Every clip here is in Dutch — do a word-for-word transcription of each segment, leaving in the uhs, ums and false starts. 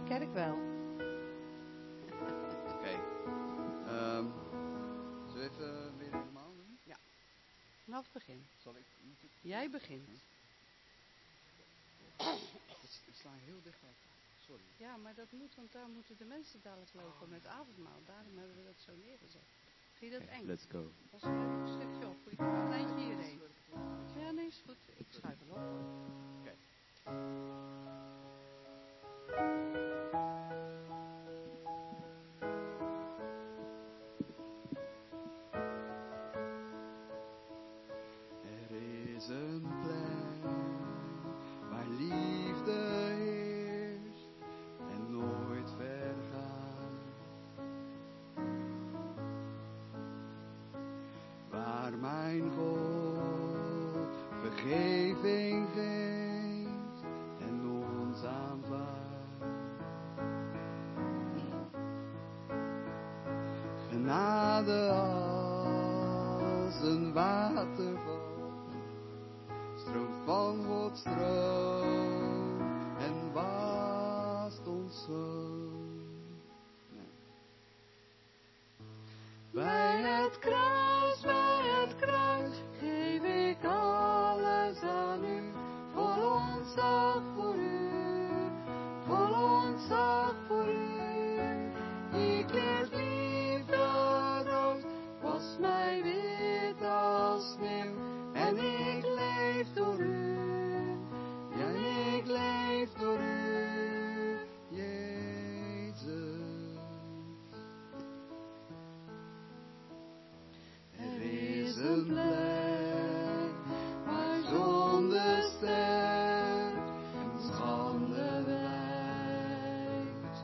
kerk wel. Oké. Okay. Um, zullen we even weer helemaal doen? Ja. Vanaf het begin. Zal ik? Moet ik... Jij begint. Ik sla heel dicht bij elkaar. Sorry. Ja, maar dat moet, want daar moeten de mensen dadelijk lopen met avondmaal. Daarom hebben we dat zo neergezet. Vind je dat eng? Let's go. Dan schuif ik een stukje op. Ik ga een eindje hierheen. Ja, nee, is goed. Ik schuif hem op. Oké. Okay. Er is een plek waar liefde heerst en nooit vergaat. Waar mijn God vergeving geeft en ons aanvaardt. Genade als een waterval, stroomt van Gods troon en wast ons schoon. Nee. Bij het kruis, bij het kruis, geef ik alles aan u, vol ontzag voor u, vol ontzag voor u. Ik leer liefde rood, was mij wit als sneeuw, en ik leef door u, ja ik leef door u, Jezus. Er is een plek waar zonde sterft en schande wijkt,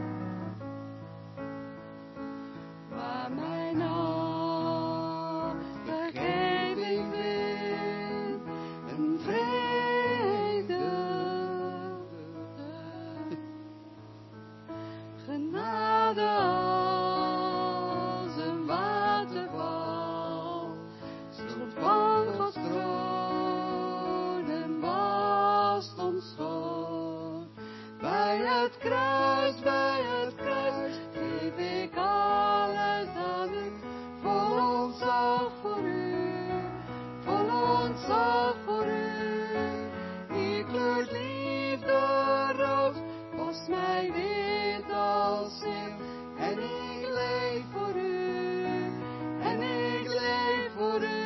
waar mijn hart vergeving vindt en vrede, genade als een waterval, stroomt van Gods troon en wast ons schoon. Bij het kruis, bij het kruis, geef ik alles aan u, vol ontzag voor u, vol ontzag voor u. Ik kleurt liefde rood, was mij wit als sneeuw, en ik leef voor u, en ik leef voor u.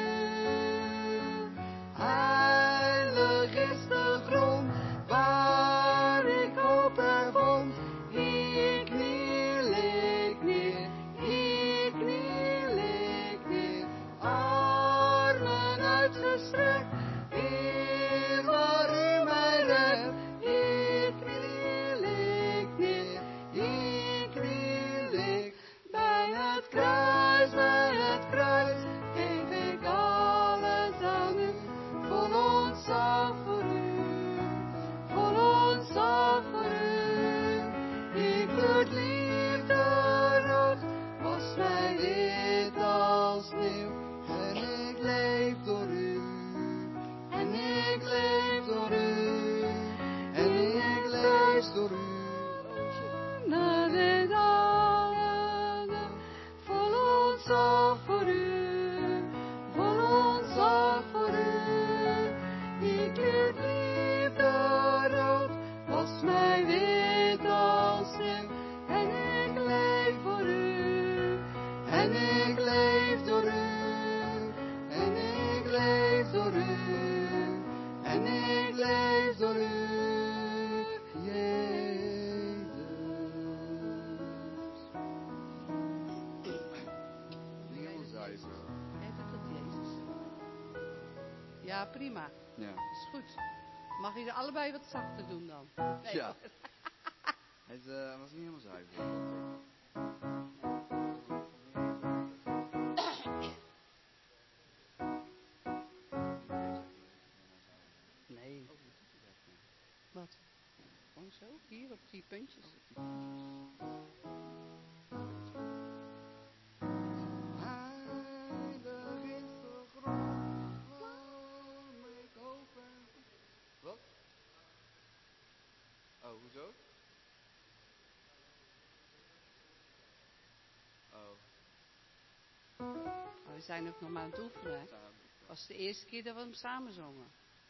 Heilig is de grond waar ik hoop heb vond. Ik kniel, ik neer, ik kniel, ik neer, armen uitgestrekt, hier waar u mij redt. Ik kniel, ik neer, ik kniel, ik bij het kruis, bij het kruis, geef ik alles aan u, vol ontzag voor u, vol ontzag voor u. Ik kleurt liefde rood, was mij wit als sneeuw, en ik leef door u, en ik leef door u, en ik leef door u. Na de dagen, vol ontzag voor u, vol ontzag voor u. Ik kleurt liefde rood, was mij wit als sneeuw, en ik leef voor u, en ik leef door u, en ik leef door u, en ik leef door u, Jezus. Niet helemaal zuiver. Jij doet dat, Jezus. Ja, prima. Ja. Is goed. Mag je er allebei wat zachter doen dan? Nee. Ja. Het uh, was niet helemaal zuiver. Nee. Wat? Gewoon zo? Hier op die puntjes. Heilig is de grond waar ik open. Wat? Oh, hoezo? we zijn ook nog maar aan het oefenen. Het was de eerste keer dat we hem samen zongen.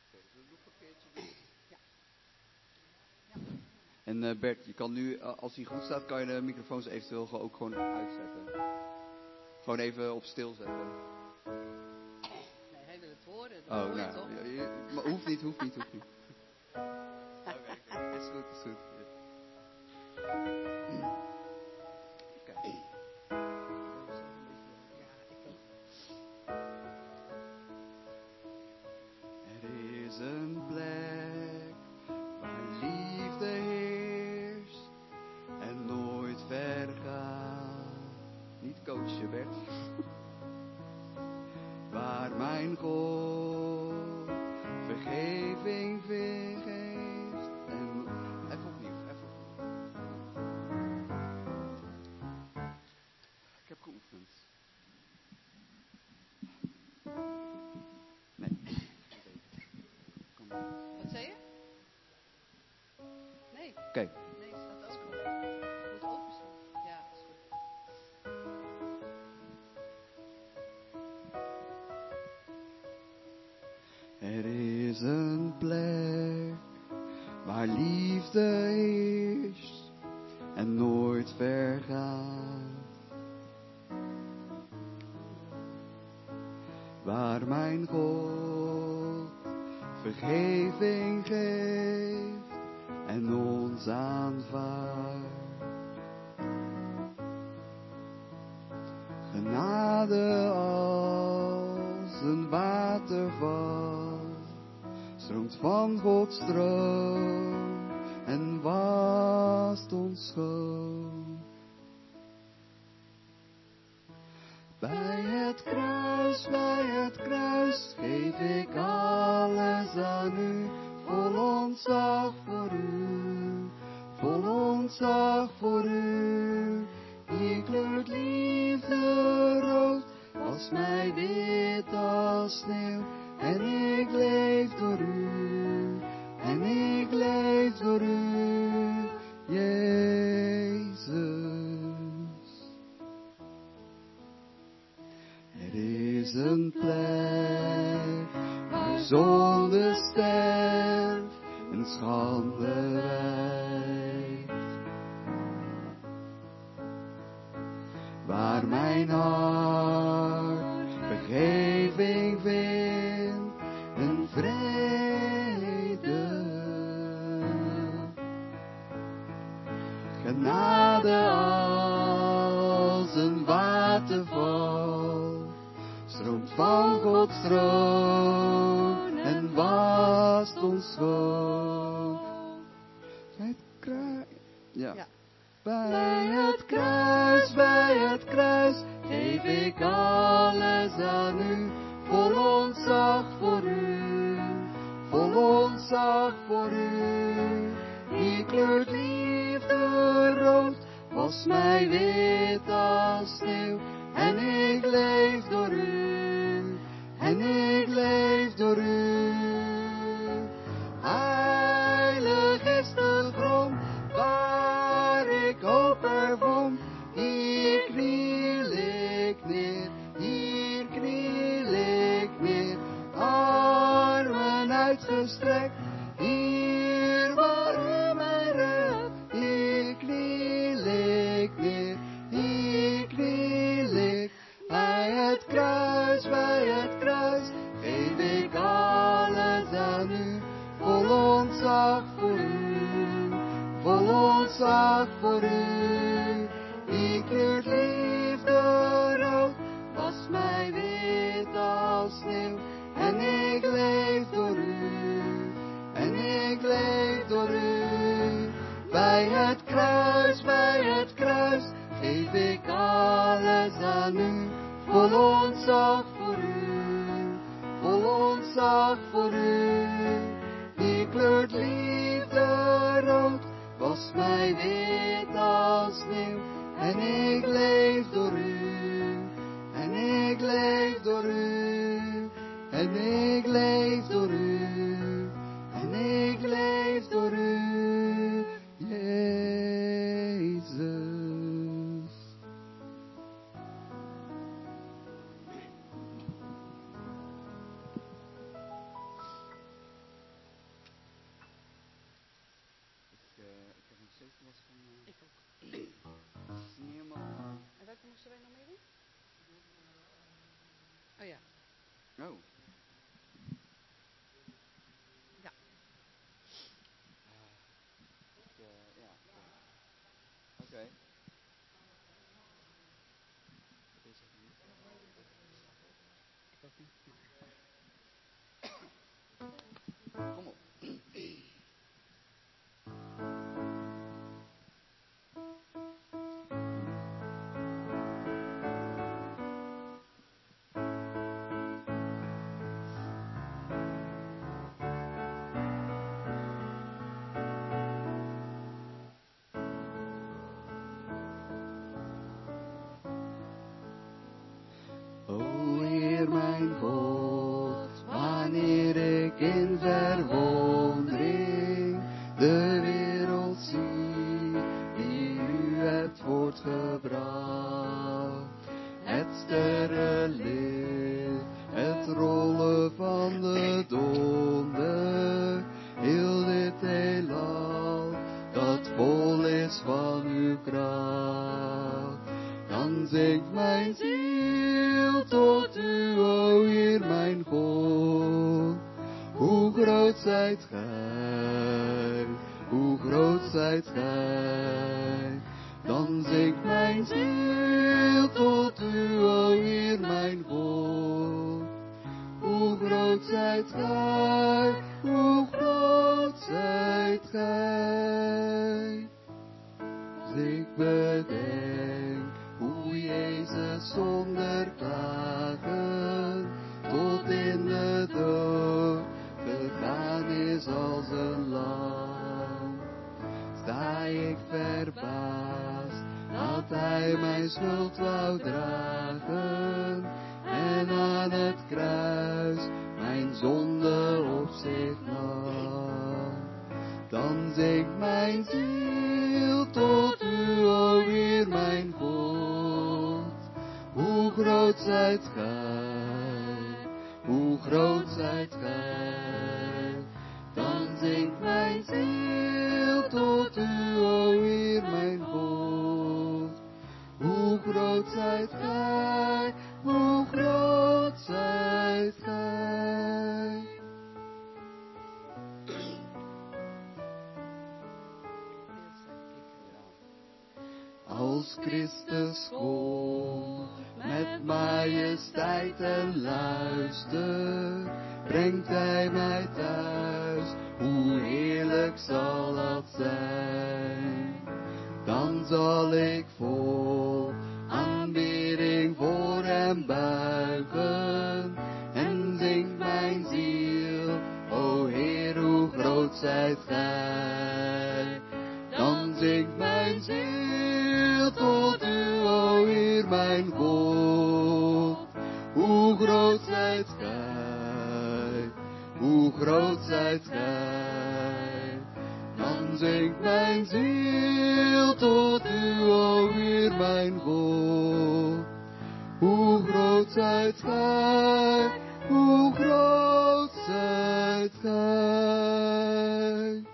En uh, Bert, je kan nu, uh, als hij goed staat, kan je de microfoons eventueel ook gewoon uitzetten. Gewoon even op stil zetten. Nee, hij wil het horen. Dat Oh, hoor je nou, toch? je, je, maar hoeft niet, hoeft niet, hoeft niet. Oké, okay, is goed, is goed. Kijk. Er is een plek waar liefde heerst en nooit vergaat. Niet coachen, Bert. Waar mijn God vergeving geeft. En even opnieuw, even opnieuw. Ik heb geoefend. Nee. Kom maar. Wat zei je? Nee. Oké. Okay. Nee, het staat open. Het moet open staan. Ja, is goed. Er is een plek waar liefde heerst en nooit vergaat. Waar mijn God vergeving geeft en ons aanvaardt. Genade als een waterval stroomt van Gods troon en wast ons schoon. Bij het kruis, bij het kruis geef ik alles aan u, vol ontzag voor u, vol ontzag voor u. Hier kleurt liefde rood, was mij wit als sneeuw. En ik leef door u, en ik leef door u, Jezus. Er is een plek waar zonde sterft en schande wijkt. Waar mijn hart vergeving vindt en vrede. Genade als een waterval stroomt van Gods troon en wast ons schoon. Bij het kruis, ja. ja. Bij het kruis, bij het kruis geef ik alles aan u, vol ontzag voor u, vol ontzag voor u. Hier kleurt liefde rood, was mij wit als sneeuw. En ik leef door u, en ik leef door u. Heilig is de grond waar ik hoop ervan. Hier kniel ik neer, hier kniel ik neer. Armen uitgestrekt, hier waar u mij redt. Hier kniel ik neer, hier kniel ik. Bij het kruis, bij het kruis, geef ik alles aan u. Vol ontzag voor u, vol ontzag voor u. Die kleurt liefde rood, was mij wit als sneeuw. En ik leef door u, en ik leef door u. Bij het kruis, bij het kruis, geef ik alles aan u. Vol ontzag voor u, vol ontzag voor u. Die kleurt liefde rood, was mij wit als sneeuw. En ik leef door u, en ik leef door u. En ik leef door u, en ik leef door u, Jezus. steeds last van. Uh, Ik ook. het is niet helemaal. Uh, En welke moesten wij nog mee doen? Oh ja. oh. Ja. Uh, ik, uh, ja. Oké. Okay. Deze heb ik niet. Ik ook niet. Kom op. O Heer mijn God, wanneer ik in verwondering de wereld zie die u hebt voortgebracht. Het sterrenlicht, het rollen van de donder, heel dit heelal dat vol is van uw kracht. Dan zingt mijn ziel tot u, o Heer mijn God. Hoe groot zijt gij, hoe groot zijt gij. Dan zingt mijn ziel tot u, o Heer mijn God. Hoe groot zijt gij, hoe groot zijt gij. Als ik bedenk hoe Jezus zonder klagen tot in de dood gegaan is als een lam, sta ik verbaasd dat hij mijn schuld wou dragen en aan het kruis mijn zonde op zich nam. Dan zingt mijn ziel tot u, o Heer mijn God. Hoe groot zijt gij, hoe groot zijt gij. Dan zingt mijn ziel tot u, o Heer mijn God. Hoe groot zijt gij, hoe groot zijt gij. Als Christus komt met majesteit en luister, brengt hij mij thuis, hoe heerlijk zal dat zijn. Dan zal ik vol aanbidding voor hem buigen en zingt mijn ziel, o Heer, hoe groot zijt gij. Dan zingt mijn ziel tot u, o Heer mijn God. Hoe groot zijt gij, hoe groot zijt gij. Dan zingt mijn ziel tot u, o Heer mijn God. Hoe groot zijt gij, hoe groot zijt gij.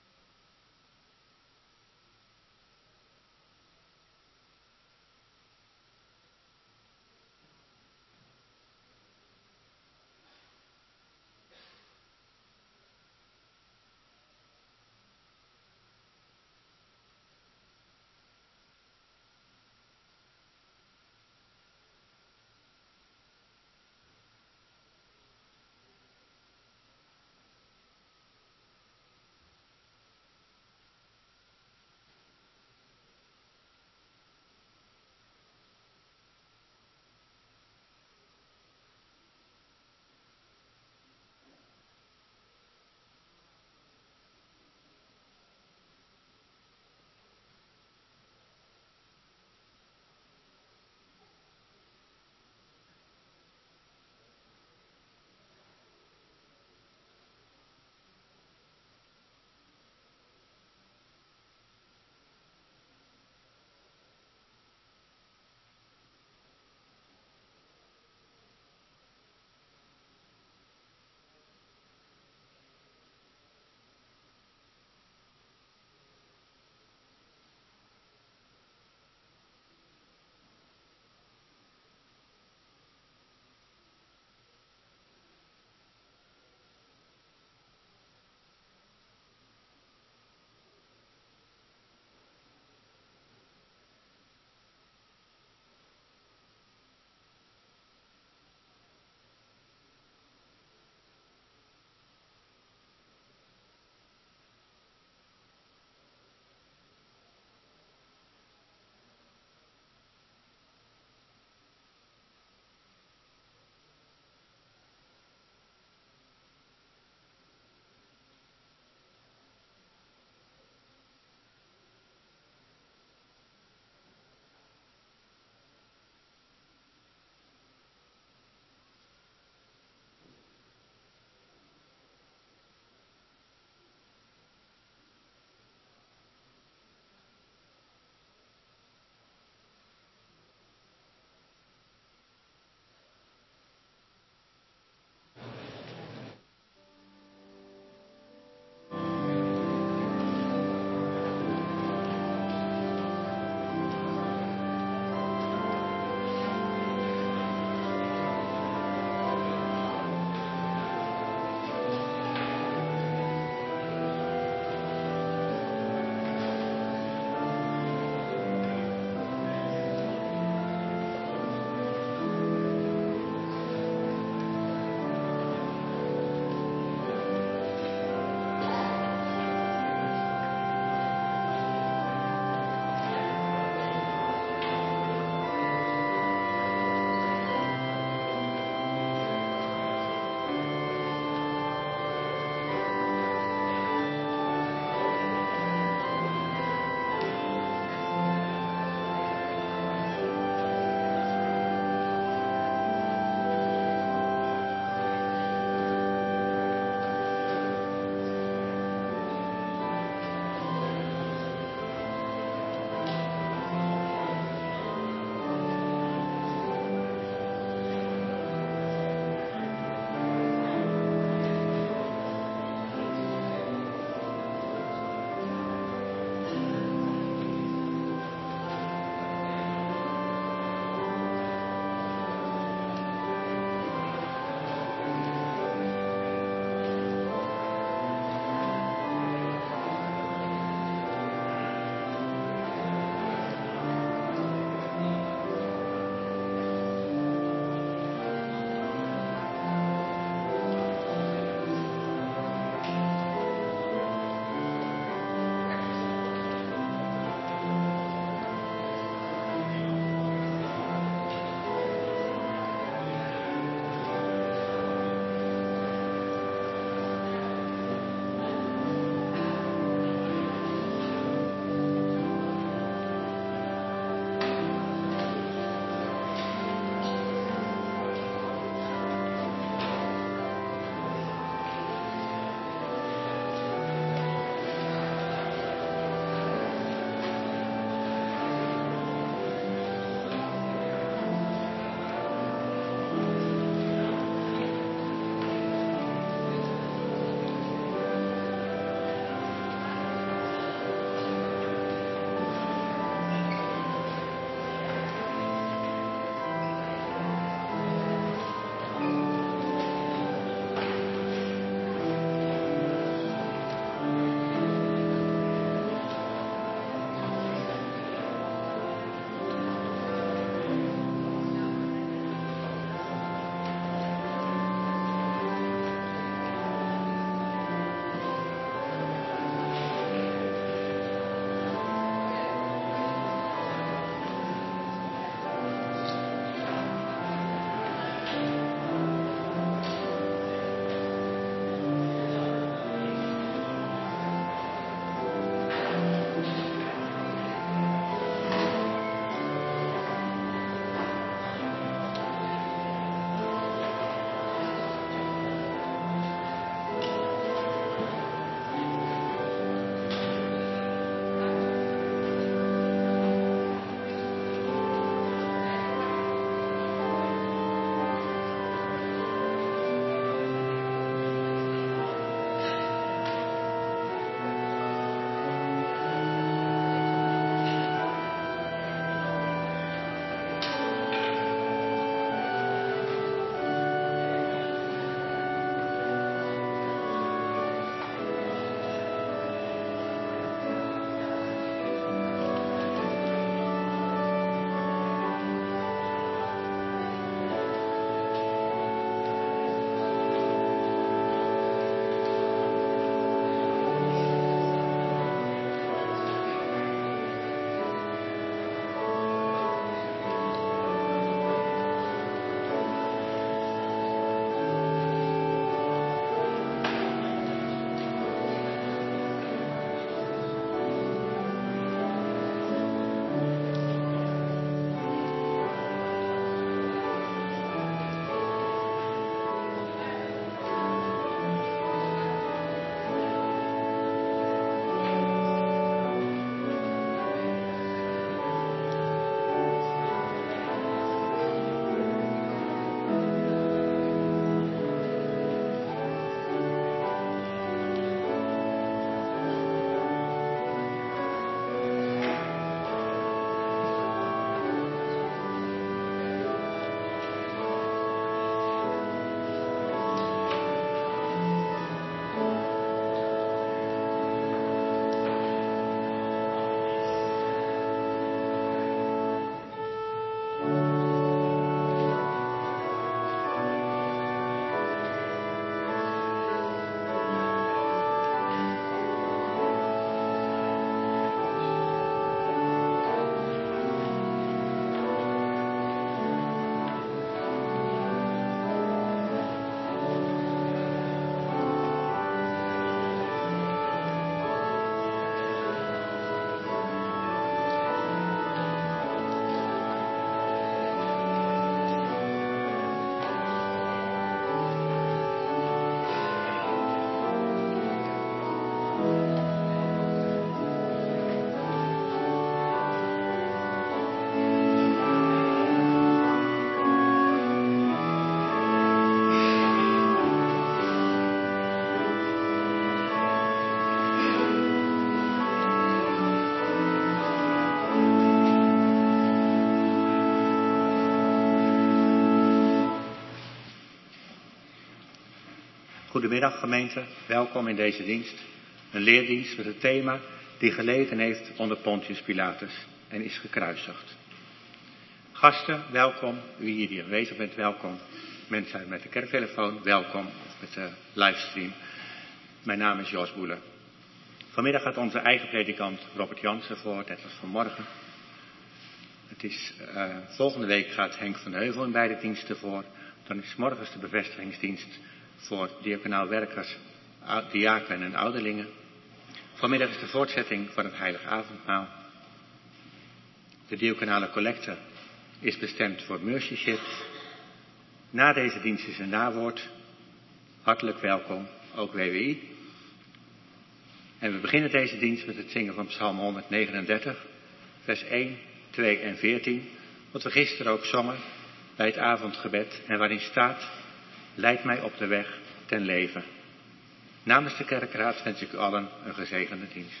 Goedemiddag gemeente, welkom in deze dienst. Een leerdienst met het thema die geleden heeft onder Pontius Pilatus en is gekruisigd. Gasten, welkom. U hier die aanwezig bent, welkom. Mensen met de kerktelefoon, welkom. Of met de livestream. Mijn naam is Jos Boele. Vanmiddag gaat onze eigen predikant Robert Jansen voor, net als vanmorgen. Het is, uh, volgende week gaat Henk van Heuvel in beide diensten voor. Dan is morgens de bevestigingsdienst voor diaconaal werkers, diaken en ouderlingen. Vanmiddag is de voortzetting van het heilige avondmaal. De diaconale collecte is bestemd voor Mercyship. Na deze dienst is een nawoord. Hartelijk welkom, ook W W I. En we beginnen deze dienst met het zingen van Psalm honderdnegenendertig, vers één, twee en veertien. Wat we gisteren ook zongen bij het avondgebed en waarin staat: leid mij op de weg ten leven. Namens de kerkraad wens ik u allen een gezegende dienst.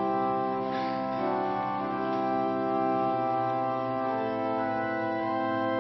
Thank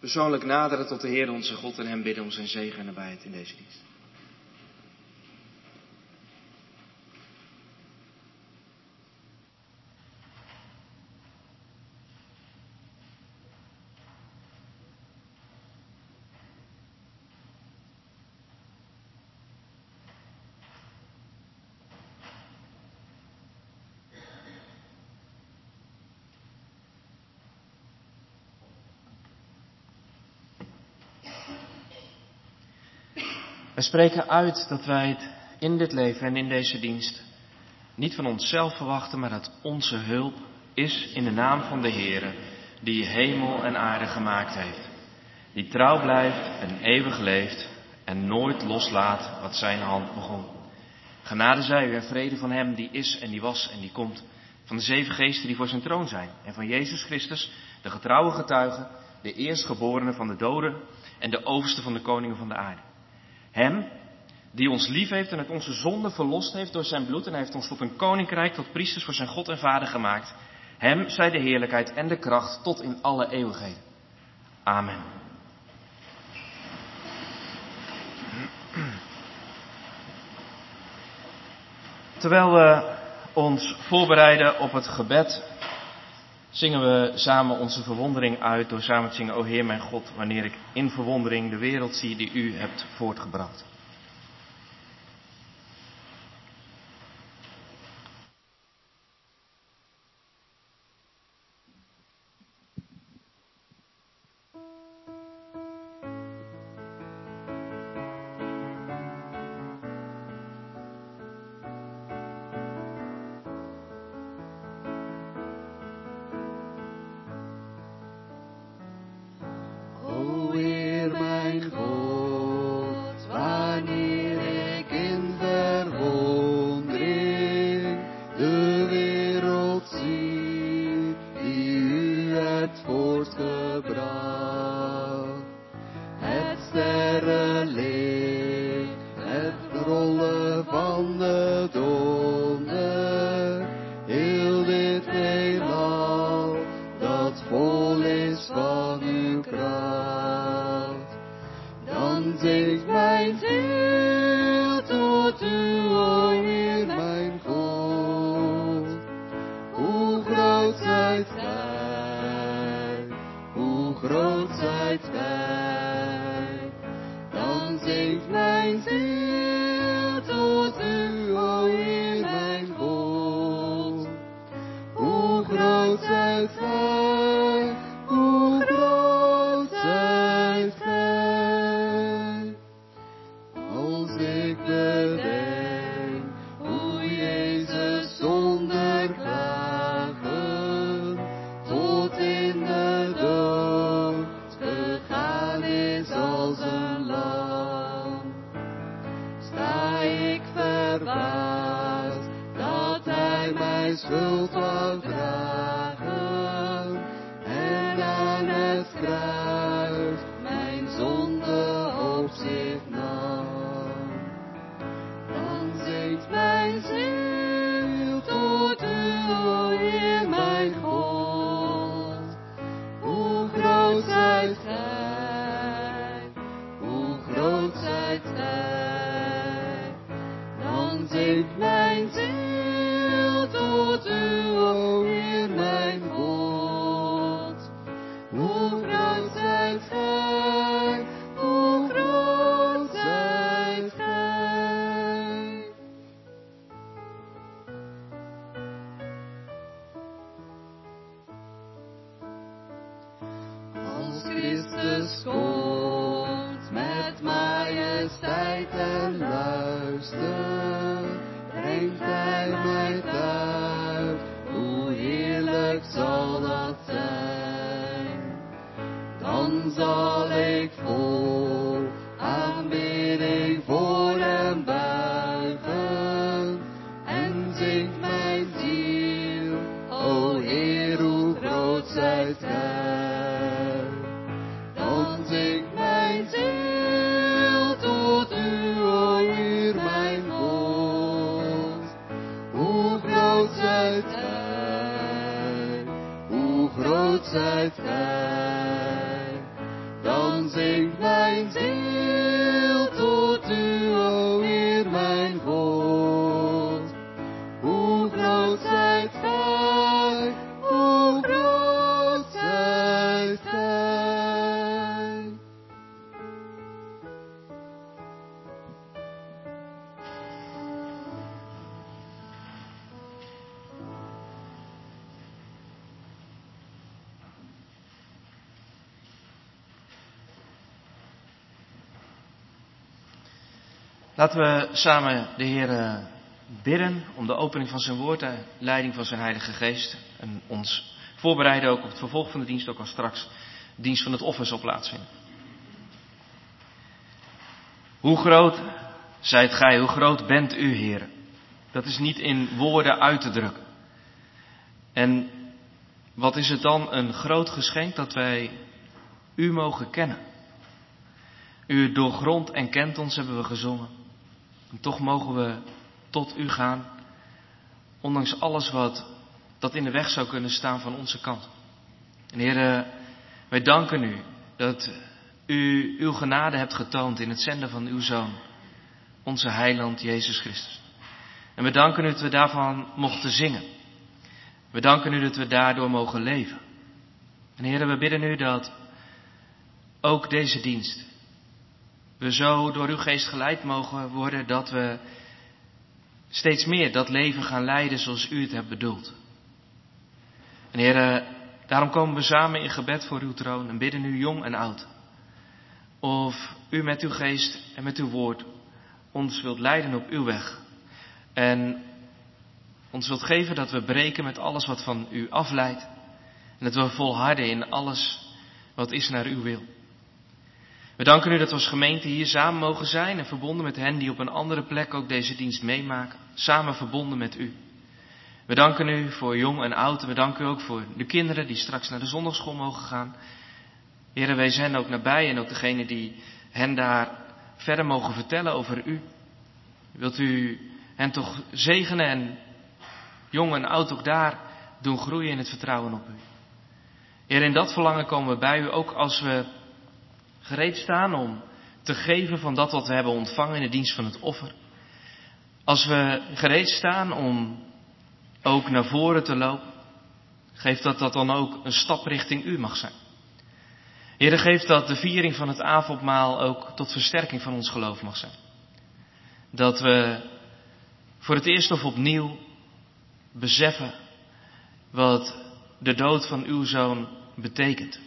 persoonlijk naderen tot de Heer onze God en hem bidden om zijn zegen en nabijheid in deze dienst. We spreken uit dat wij het in dit leven en in deze dienst niet van onszelf verwachten, maar dat onze hulp is in de naam van de Heere, die hemel en aarde gemaakt heeft. Die trouw blijft en eeuwig leeft en nooit loslaat wat zijn hand begon. Genade zij u en vrede van hem die is en die was en die komt, van de zeven geesten die voor zijn troon zijn en van Jezus Christus, de getrouwe getuige, de eerstgeborene van de doden en de overste van de koningen van de aarde. Hem, die ons lief heeft en uit onze zonde verlost heeft door zijn bloed en hij heeft ons tot een koninkrijk, tot priesters voor zijn God en Vader gemaakt. Hem zij de heerlijkheid en de kracht tot in alle eeuwigheden. Amen. Terwijl we ons voorbereiden op het gebed, zingen we samen onze verwondering uit door samen te zingen: O Heer mijn God, wanneer ik in verwondering de wereld zie die u hebt voortgebracht. zingt mijn ziel tot u, o Heer mijn God. Hoe groot zijt gij, hoe groot zijt gij. Laten we samen de Heer bidden om de opening van zijn woord en leiding van zijn Heilige Geest. En ons voorbereiden ook op het vervolg van de dienst, ook als straks de dienst van het offer zal plaatsvinden. Hoe groot zijt gij, hoe groot bent u, Heer? Dat is niet in woorden uit te drukken. En wat is het dan een groot geschenk dat wij u mogen kennen. U doorgrondt en kent ons, hebben we gezongen. En toch mogen we tot u gaan, ondanks alles wat dat in de weg zou kunnen staan van onze kant. En Heer, wij danken u dat u uw genade hebt getoond in het zenden van uw Zoon, onze heiland Jezus Christus. En we danken u dat we daarvan mochten zingen. We danken u dat we daardoor mogen leven. En Heer, we bidden u dat ook deze dienst, we zo door uw geest geleid mogen worden dat we steeds meer dat leven gaan leiden zoals u het hebt bedoeld. En Heer, daarom komen we samen in gebed voor uw troon en bidden u jong en oud. Of u met uw geest en met uw woord ons wilt leiden op uw weg. En ons wilt geven dat we breken met alles wat van u afleidt. En dat we volharden in alles wat is naar uw wil. We danken u dat we als gemeente hier samen mogen zijn en verbonden met hen die op een andere plek ook deze dienst meemaken. Samen verbonden met u. We danken u voor jong en oud en we danken u ook voor de kinderen die straks naar de zondagschool mogen gaan. Heer, wees hen ook nabij en ook degene die hen daar verder mogen vertellen over u. Wilt u hen toch zegenen en jong en oud ook daar doen groeien in het vertrouwen op u. Heer, in dat verlangen komen we bij u ook als we gereed staan om te geven van dat wat we hebben ontvangen in de dienst van het offer. Als we gereed staan om ook naar voren te lopen, geef dat dat dan ook een stap richting u mag zijn. Heer, geef dat de viering van het avondmaal ook tot versterking van ons geloof mag zijn. Dat we voor het eerst of opnieuw beseffen wat de dood van uw Zoon betekent.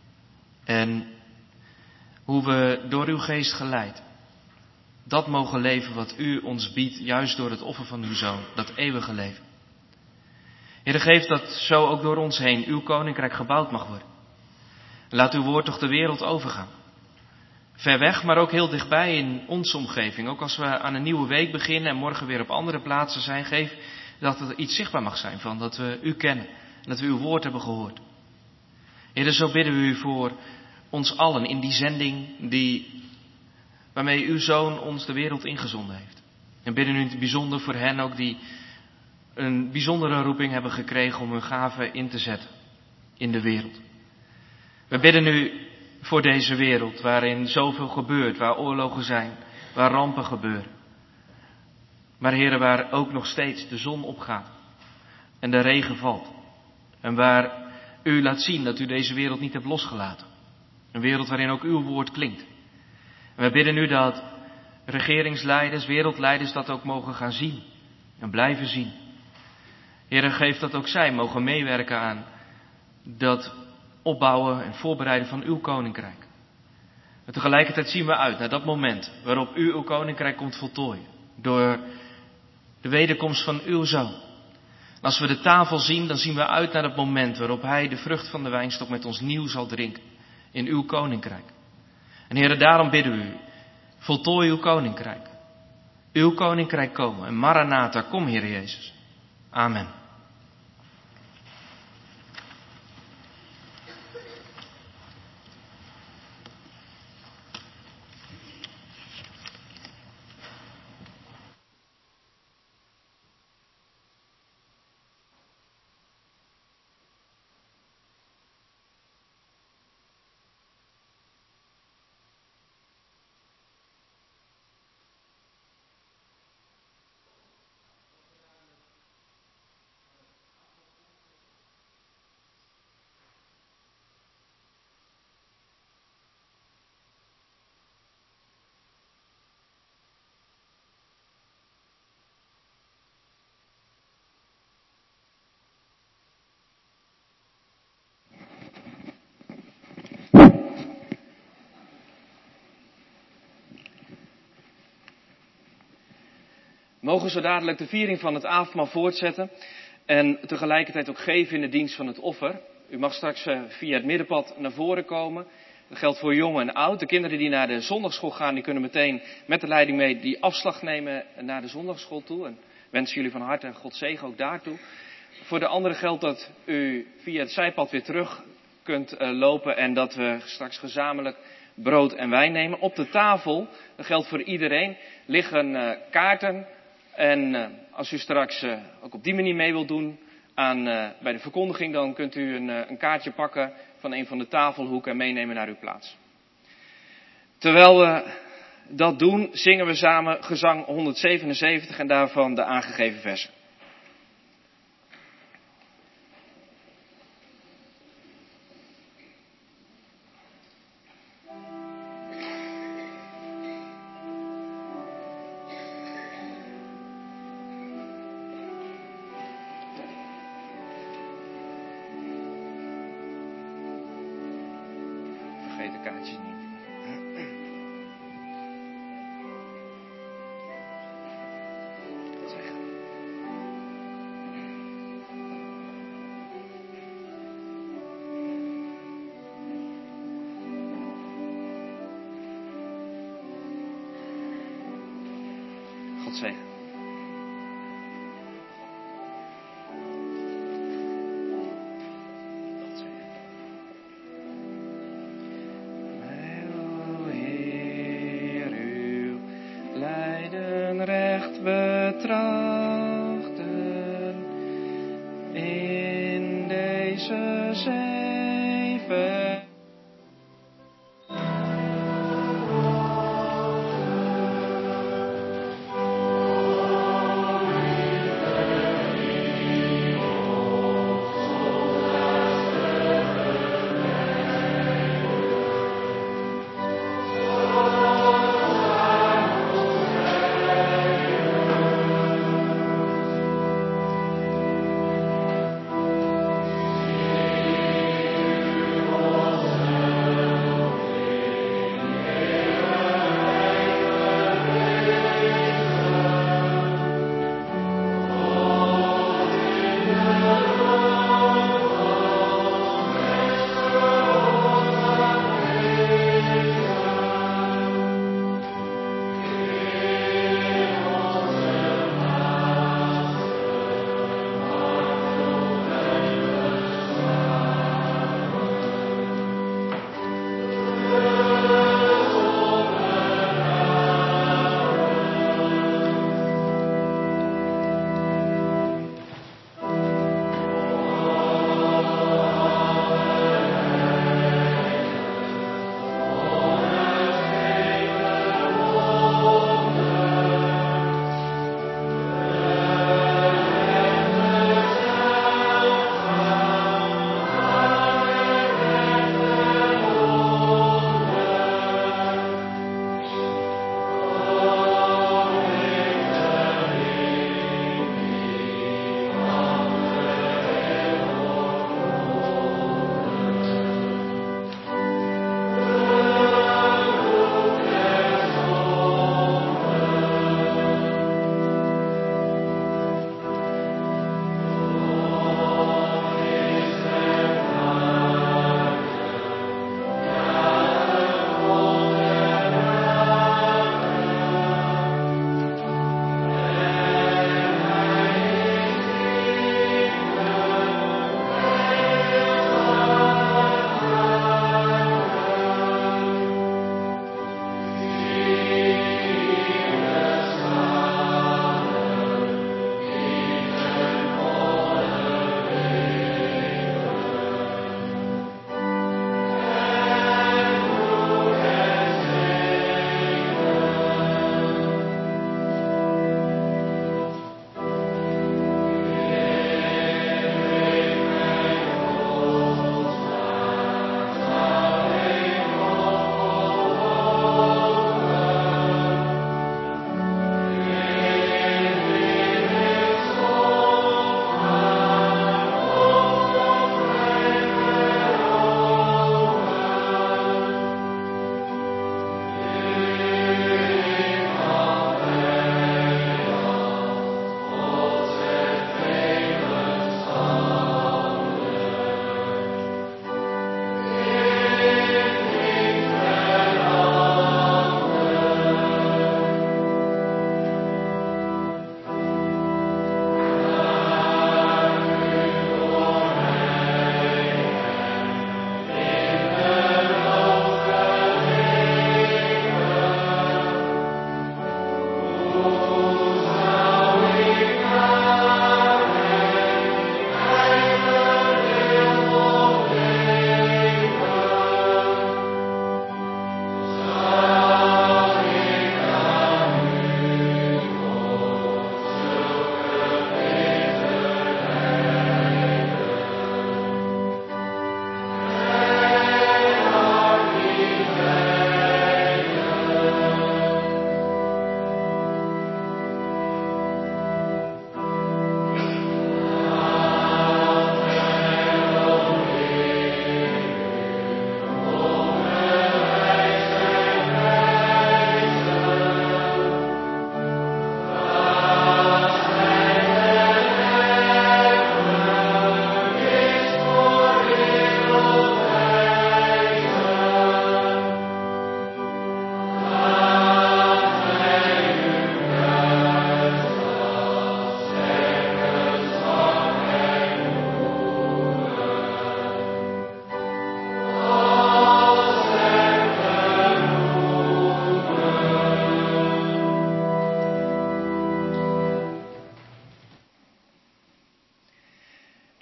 En hoe we door uw geest geleid dat mogen leven wat u ons biedt, juist door het offer van uw Zoon, dat eeuwige leven. Heer, geef dat zo ook door ons heen uw koninkrijk gebouwd mag worden. Laat uw woord toch de wereld overgaan. Ver weg, maar ook heel dichtbij in onze omgeving. Ook als we aan een nieuwe week beginnen en morgen weer op andere plaatsen zijn, geef dat er iets zichtbaar mag zijn van dat we u kennen en dat we uw woord hebben gehoord. Heer, zo bidden we u voor ons allen in die zending die, waarmee uw Zoon ons de wereld ingezonden heeft. En bidden u in het bijzonder voor hen ook die een bijzondere roeping hebben gekregen om hun gaven in te zetten in de wereld. We bidden u voor deze wereld waarin zoveel gebeurt, waar oorlogen zijn, waar rampen gebeuren. Maar Heere, waar ook nog steeds de zon opgaat en de regen valt. En waar u laat zien dat u deze wereld niet hebt losgelaten. Een wereld waarin ook uw woord klinkt. En we bidden u dat regeringsleiders, wereldleiders dat ook mogen gaan zien en blijven zien. Heere, geef dat ook zij mogen meewerken aan dat opbouwen en voorbereiden van uw koninkrijk. En tegelijkertijd zien we uit naar dat moment waarop u uw koninkrijk komt voltooien. Door de wederkomst van uw Zoon. En als we de tafel zien, dan zien we uit naar het moment waarop hij de vrucht van de wijnstok met ons nieuw zal drinken. In uw koninkrijk. En Heere, daarom bidden we u, voltooi uw koninkrijk. Uw koninkrijk komen. En Maranatha, kom Heer Jezus. Amen. Mogen zo dadelijk de viering van het avondmaal voortzetten en tegelijkertijd ook geven in de dienst van het offer. U mag straks via het middenpad naar voren komen. Dat geldt voor jong en oud. De kinderen die naar de zondagschool gaan, die kunnen meteen met de leiding mee die afslag nemen naar de zondagschool toe. En wensen jullie van harte God zegen ook daartoe. Voor de anderen geldt dat u via het zijpad weer terug kunt uh, lopen en dat we straks gezamenlijk brood en wijn nemen. Op de tafel, dat geldt voor iedereen, liggen uh, kaarten. En uh, als u straks uh, ook op die manier mee wilt doen aan, uh, bij de verkondiging, dan kunt u een, uh, een kaartje pakken van een van de tafelhoeken en meenemen naar uw plaats. Terwijl we dat doen, zingen we samen gezang honderdzevenenzeventig en daarvan de aangegeven versen. Vergeet de kaartjes niet. God zegen. God zegen. Mij, o Heer, uw lijden recht betrachten in deze zeven. O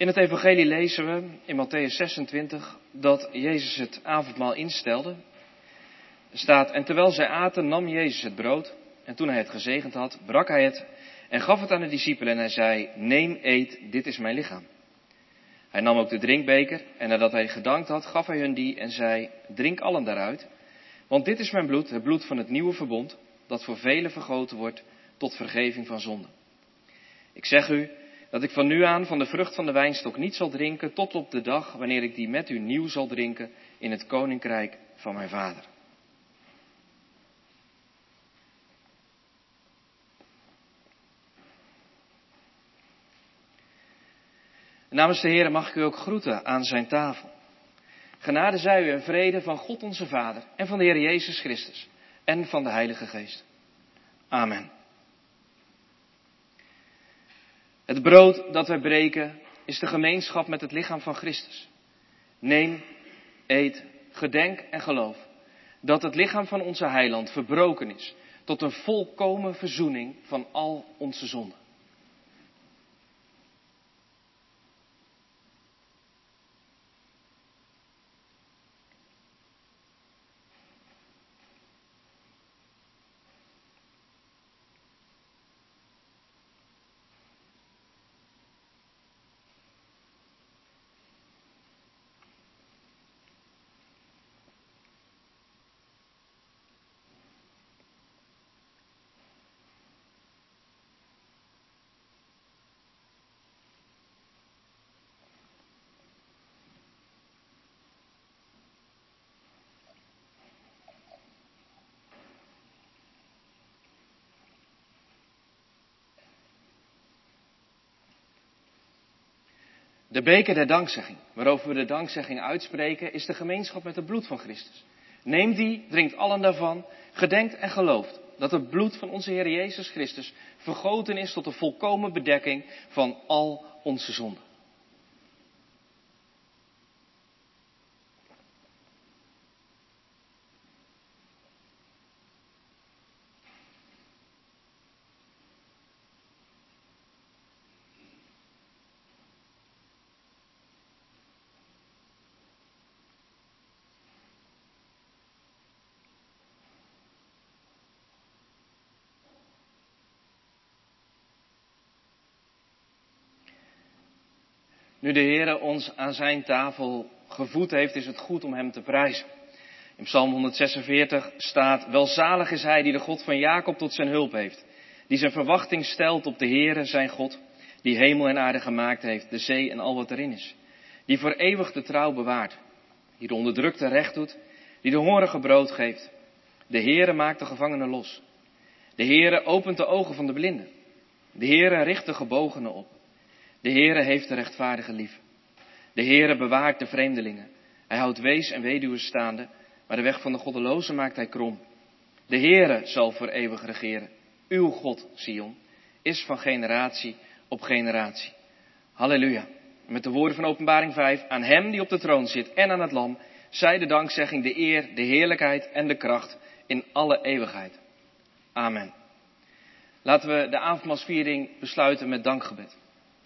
In het evangelie lezen we in Mattheüs zesentwintig dat Jezus het avondmaal instelde. Er staat, en terwijl zij aten nam Jezus het brood en toen hij het gezegend had, brak hij het en gaf het aan de discipelen en hij zei, neem, eet, dit is mijn lichaam. Hij nam ook de drinkbeker en nadat hij gedankt had, gaf hij hun die en zei, drink allen daaruit, want dit is mijn bloed, het bloed van het nieuwe verbond, dat voor velen vergoten wordt tot vergeving van zonden. Ik zeg u, dat ik van nu aan van de vrucht van de wijnstok niet zal drinken tot op de dag wanneer ik die met u nieuw zal drinken in het koninkrijk van mijn Vader. Namens de Heer mag ik u ook groeten aan zijn tafel. Genade zij u en vrede van God onze Vader en van de Heer Jezus Christus en van de Heilige Geest. Amen. Het brood dat wij breken is de gemeenschap met het lichaam van Christus. Neem, eet, gedenk en geloof dat het lichaam van onze Heiland verbroken is tot een volkomen verzoening van al onze zonden. De beker der dankzegging, waarover we de dankzegging uitspreken, is de gemeenschap met het bloed van Christus. Neem die, drinkt allen daarvan, gedenkt en gelooft dat het bloed van onze Heer Jezus Christus vergoten is tot de volkomen bedekking van al onze zonden. Nu de Heere ons aan zijn tafel gevoed heeft, is het goed om hem te prijzen. In Psalm honderdzesenveertig staat, welzalig is hij die de God van Jacob tot zijn hulp heeft. Die zijn verwachting stelt op de Heere, zijn God, die hemel en aarde gemaakt heeft, de zee en al wat erin is. Die voor eeuwig de trouw bewaart. Die de onderdrukte recht doet, die de hongerige brood geeft. De Heere maakt de gevangenen los. De Heere opent de ogen van de blinden. De Heere richt de gebogenen op. De Heere heeft de rechtvaardige lief. De Heere bewaart de vreemdelingen. Hij houdt wees en weduwen staande, maar de weg van de goddelozen maakt hij krom. De Heere zal voor eeuwig regeren. Uw God, Sion, is van generatie op generatie. Halleluja. Met de woorden van Openbaring vijf, aan hem die op de troon zit en aan het lam, zij de dankzegging, de eer, de heerlijkheid en de kracht in alle eeuwigheid. Amen. Laten we de avondmaalsviering besluiten met dankgebed.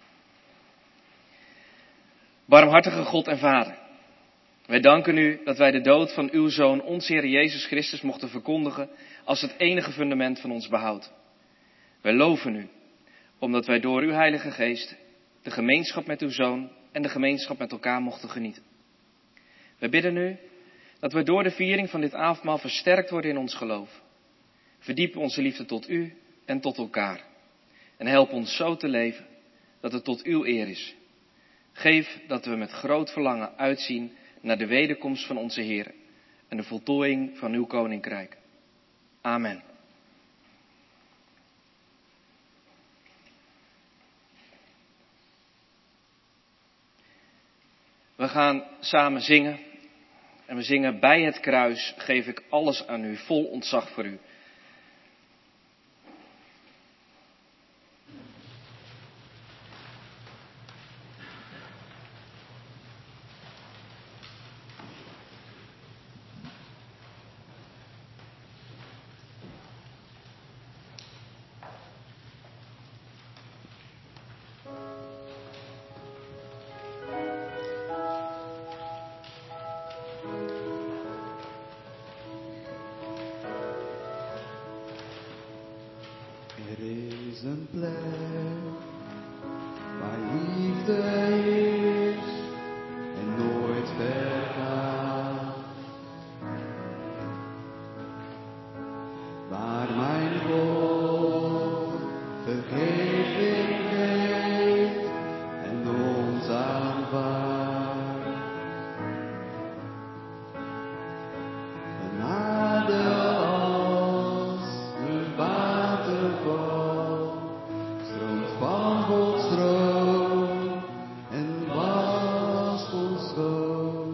Barmhartige God en Vader, wij danken u dat wij de dood van uw Zoon, onze Heer Jezus Christus, mochten verkondigen als het enige fundament van ons behoud. Wij loven u, omdat wij door uw Heilige Geest de gemeenschap met uw Zoon en de gemeenschap met elkaar mochten genieten. Wij bidden u dat wij door de viering van dit avondmaal versterkt worden in ons geloof. Verdiep onze liefde tot u en tot elkaar. En help ons zo te leven dat het tot uw eer is. Geef dat we met groot verlangen uitzien naar de wederkomst van onze Heer en de voltooiing van uw koninkrijk. Amen. We gaan samen zingen en we zingen bij het kruis geef ik alles aan u, vol ontzag voor u. Er is een plek waar liefde is en nooit vergaat. Waar mijn God vergeving heeft en ons aanvaardt. Genade als een waterval stroomt van Gods troon en wast ons schoon.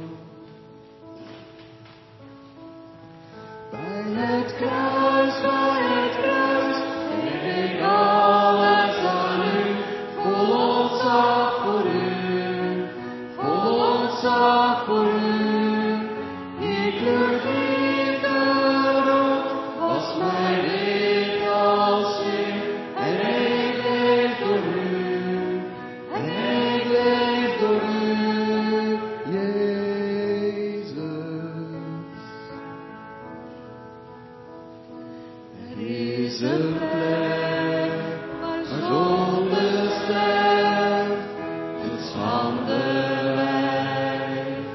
Bij het kruis, bij het kruis, geef ik alles aan u, vol ontzag voor u, vol ontzag voor u. Ik kleur liefde rood, was mij wit als sneeuw, en ik leef door u, en ik leef door u, Jezus. Er is een plek waar zonde sterft en schande lijdt.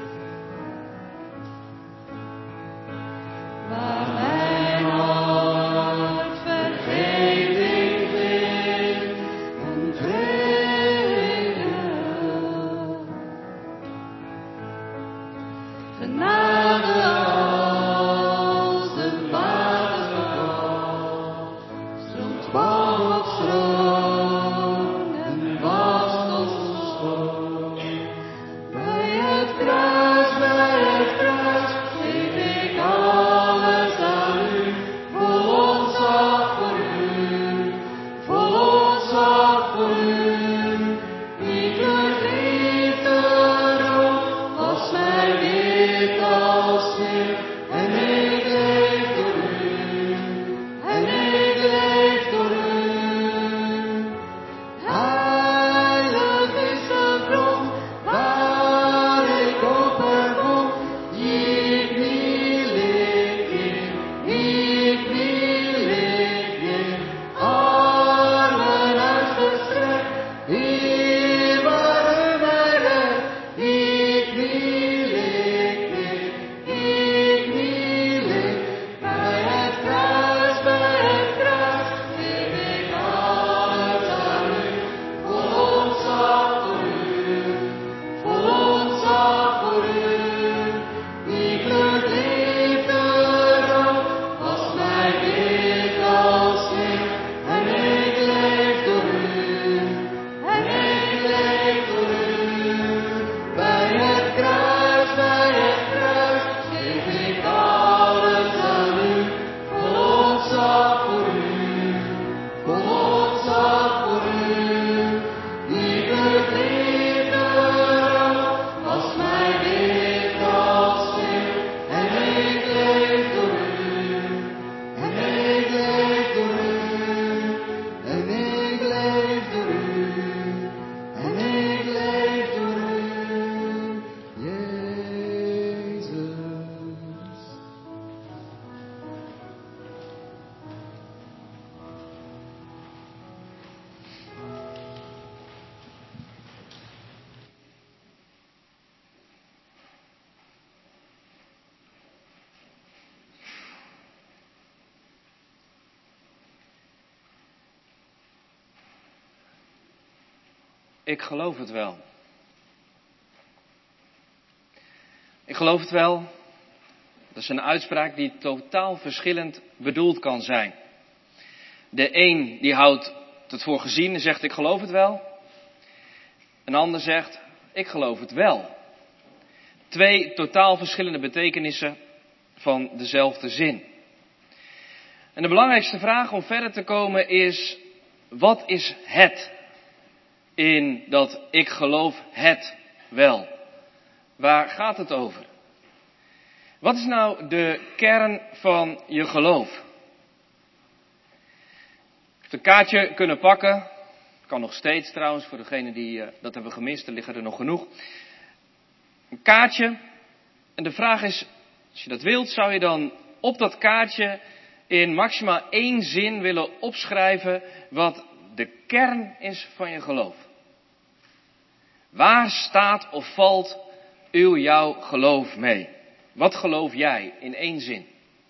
Waar mijn hart vergeving vindt en vrede. Genade als een waterval stroomt van Gods troon en wast ons schoon. Bij het kruis, bij het kruis, geef ik alles aan u, vol ontzag voor u, vol ontzag voor u. Ik kleur liefde rood, was mij wit als sneeuw, en ik leef door u, en ik leef door u. Heilig is de bron waar ik op herkom. Ik wil ik in, ik wil ik in, armen uitgestrekt, hier waar u mij redt. Ik wil ik in, ik wil ik, bij het kruis, bij het kruis, geef ik alles aan u, vol ontzag voor u, vol ontzag voor u. Ik kleur liefde rood, was mij wit als sneeuw, en ik leef door u, en ik leef door u. Bij het kruis, bij het kruis, geef ik alles aan u, vol ontzag voor u, vol ontzag voor u. Ik kleur liefde rood, was mij wit als sneeuw, en ik leef door u, en ik leef door u, en ik leef door u, en ik leef door u, Jezus. Ik geloof het wel. Ik geloof het wel. Dat is een uitspraak die totaal verschillend bedoeld kan zijn. De een die houdt het voor gezien en zegt ik geloof het wel. Een ander zegt ik geloof het wel. Twee totaal verschillende betekenissen van dezelfde zin. En de belangrijkste vraag om verder te komen is, wat is het in dat ik geloof het wel? Waar gaat het over? Wat is nou de kern van je geloof? Een kaartje kunnen pakken, kan nog steeds trouwens, voor degenen die uh, dat hebben gemist, er liggen er nog genoeg. Een kaartje, en de vraag is, als je dat wilt, zou je dan op dat kaartje in maximaal één zin willen opschrijven wat de kern is van je geloof. Waar staat of valt uw jouw geloof mee? Wat geloof jij in één zin?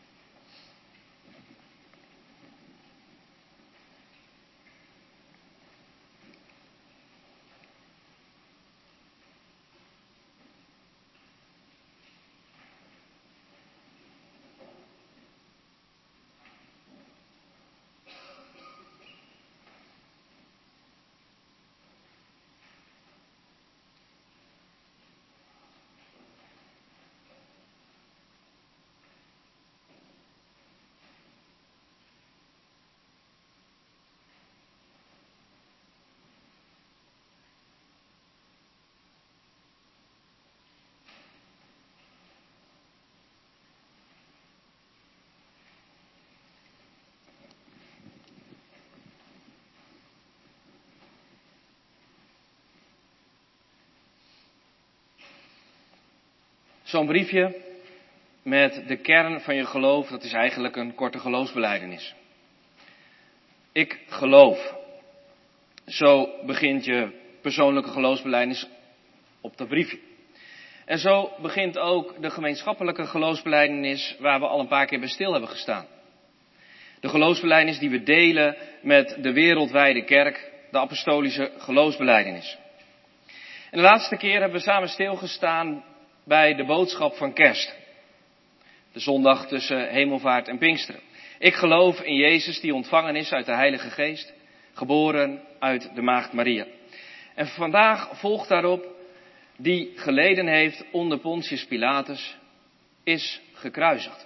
Zo'n briefje met de kern van je geloof, dat is eigenlijk een korte geloofsbelijdenis. Ik geloof. Zo begint je persoonlijke geloofsbelijdenis op dat briefje. En zo begint ook de gemeenschappelijke geloofsbelijdenis waar we al een paar keer bij stil hebben gestaan. De geloofsbelijdenis die we delen met de wereldwijde kerk, de apostolische geloofsbelijdenis. En de laatste keer hebben we samen stilgestaan bij de boodschap van kerst. De zondag tussen hemelvaart en Pinksteren. Ik geloof in Jezus die ontvangen is uit de Heilige Geest, geboren uit de Maagd Maria. En vandaag volgt daarop, die geleden heeft onder Pontius Pilatus, is gekruisigd.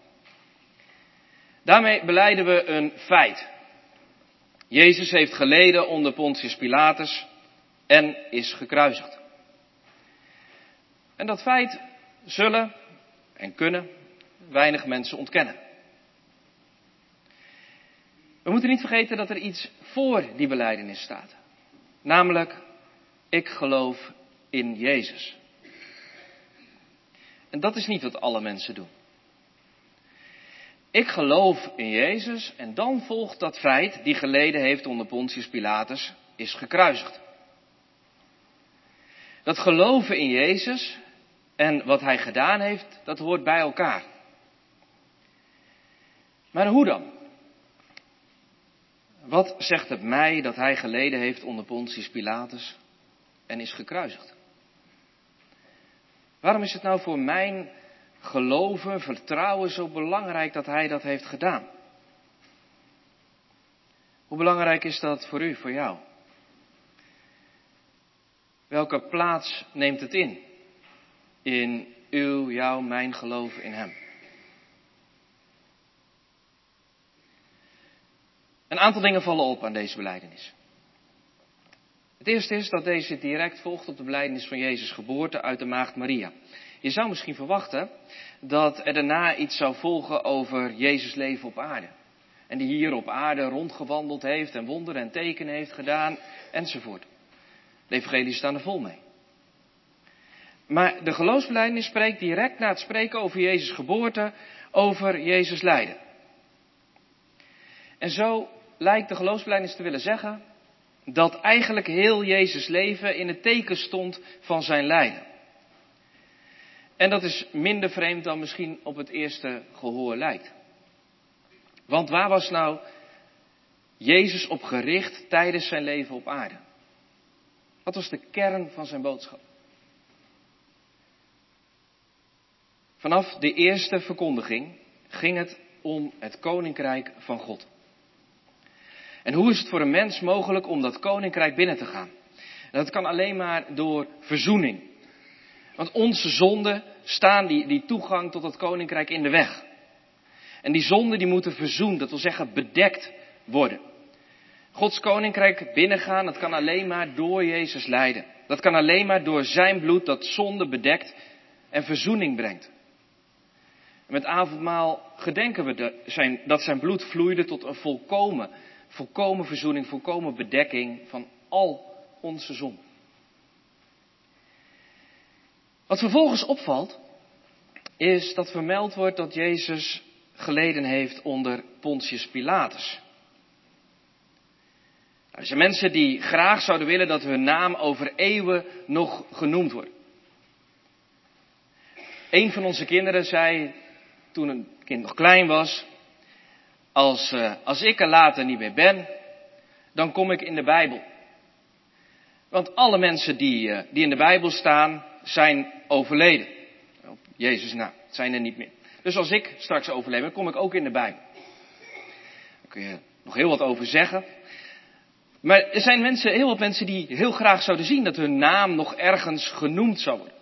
Daarmee belijden we een feit. Jezus heeft geleden onder Pontius Pilatus en is gekruisigd. En dat feit zullen en kunnen weinig mensen ontkennen. We moeten niet vergeten dat er iets voor die belijdenis staat. Namelijk, ik geloof in Jezus. En dat is niet wat alle mensen doen. Ik geloof in Jezus en dan volgt dat feit, die geleden heeft onder Pontius Pilatus, is gekruisigd. Dat geloven in Jezus en wat hij gedaan heeft, dat hoort bij elkaar. Maar hoe dan? Wat zegt het mij dat hij geleden heeft onder Pontius Pilatus en is gekruisigd? Waarom is het nou voor mijn geloven, vertrouwen zo belangrijk dat hij dat heeft gedaan? Hoe belangrijk is dat voor u, voor jou? Welke plaats neemt het in? In uw, jouw, mijn geloof in hem. Een aantal dingen vallen op aan deze belijdenis. Het eerste is dat deze direct volgt op de belijdenis van Jezus' geboorte uit de Maagd Maria. Je zou misschien verwachten dat er daarna iets zou volgen over Jezus' leven op aarde. En die hier op aarde rondgewandeld heeft en wonderen en tekenen heeft gedaan enzovoort. De evangelie staan er vol mee. Maar de geloofsbelijdenis spreekt direct na het spreken over Jezus' geboorte, over Jezus' lijden. En zo lijkt de geloofsbelijdenis te willen zeggen dat eigenlijk heel Jezus' leven in het teken stond van zijn lijden. En dat is minder vreemd dan misschien op het eerste gehoor lijkt. Want waar was nou Jezus op gericht tijdens zijn leven op aarde? Wat was de kern van zijn boodschap? Vanaf de eerste verkondiging ging het om het koninkrijk van God. En hoe is het voor een mens mogelijk om dat koninkrijk binnen te gaan? En dat kan alleen maar door verzoening. Want onze zonden staan die, die toegang tot dat koninkrijk in de weg. En die zonden die moeten verzoend, dat wil zeggen bedekt worden. Gods koninkrijk binnengaan, dat kan alleen maar door Jezus lijden. Dat kan alleen maar door zijn bloed dat zonde bedekt en verzoening brengt. En met avondmaal gedenken we de, zijn, dat zijn bloed vloeide tot een volkomen, volkomen verzoening, volkomen bedekking van al onze zonden. Wat vervolgens opvalt, is dat vermeld wordt dat Jezus geleden heeft onder Pontius Pilatus. Er zijn mensen die graag zouden willen dat hun naam over eeuwen nog genoemd wordt. Een van onze kinderen zei, toen een kind nog klein was, als, uh, als ik er later niet meer ben, dan kom ik in de Bijbel. Want alle mensen die, uh, die in de Bijbel staan, zijn overleden. Op Jezus naam, zijn er niet meer. Dus als ik straks overleef, dan kom ik ook in de Bijbel. Daar kun je nog heel wat over zeggen. Maar er zijn mensen, heel wat mensen die heel graag zouden zien dat hun naam nog ergens genoemd zou worden.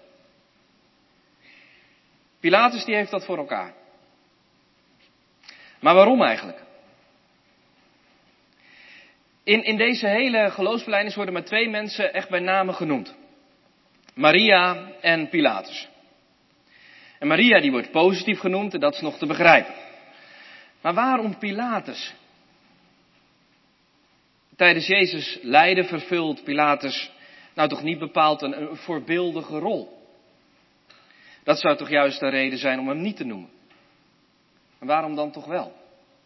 Pilatus die heeft dat voor elkaar. Maar waarom eigenlijk? In, in deze hele geloofsbelijdenis worden maar twee mensen echt bij name genoemd. Maria en Pilatus. En Maria die wordt positief genoemd en dat is nog te begrijpen. Maar waarom Pilatus? Tijdens Jezus' lijden vervult Pilatus nou toch niet bepaald een, een voorbeeldige rol. Dat zou toch juist de reden zijn om hem niet te noemen. En waarom dan toch wel?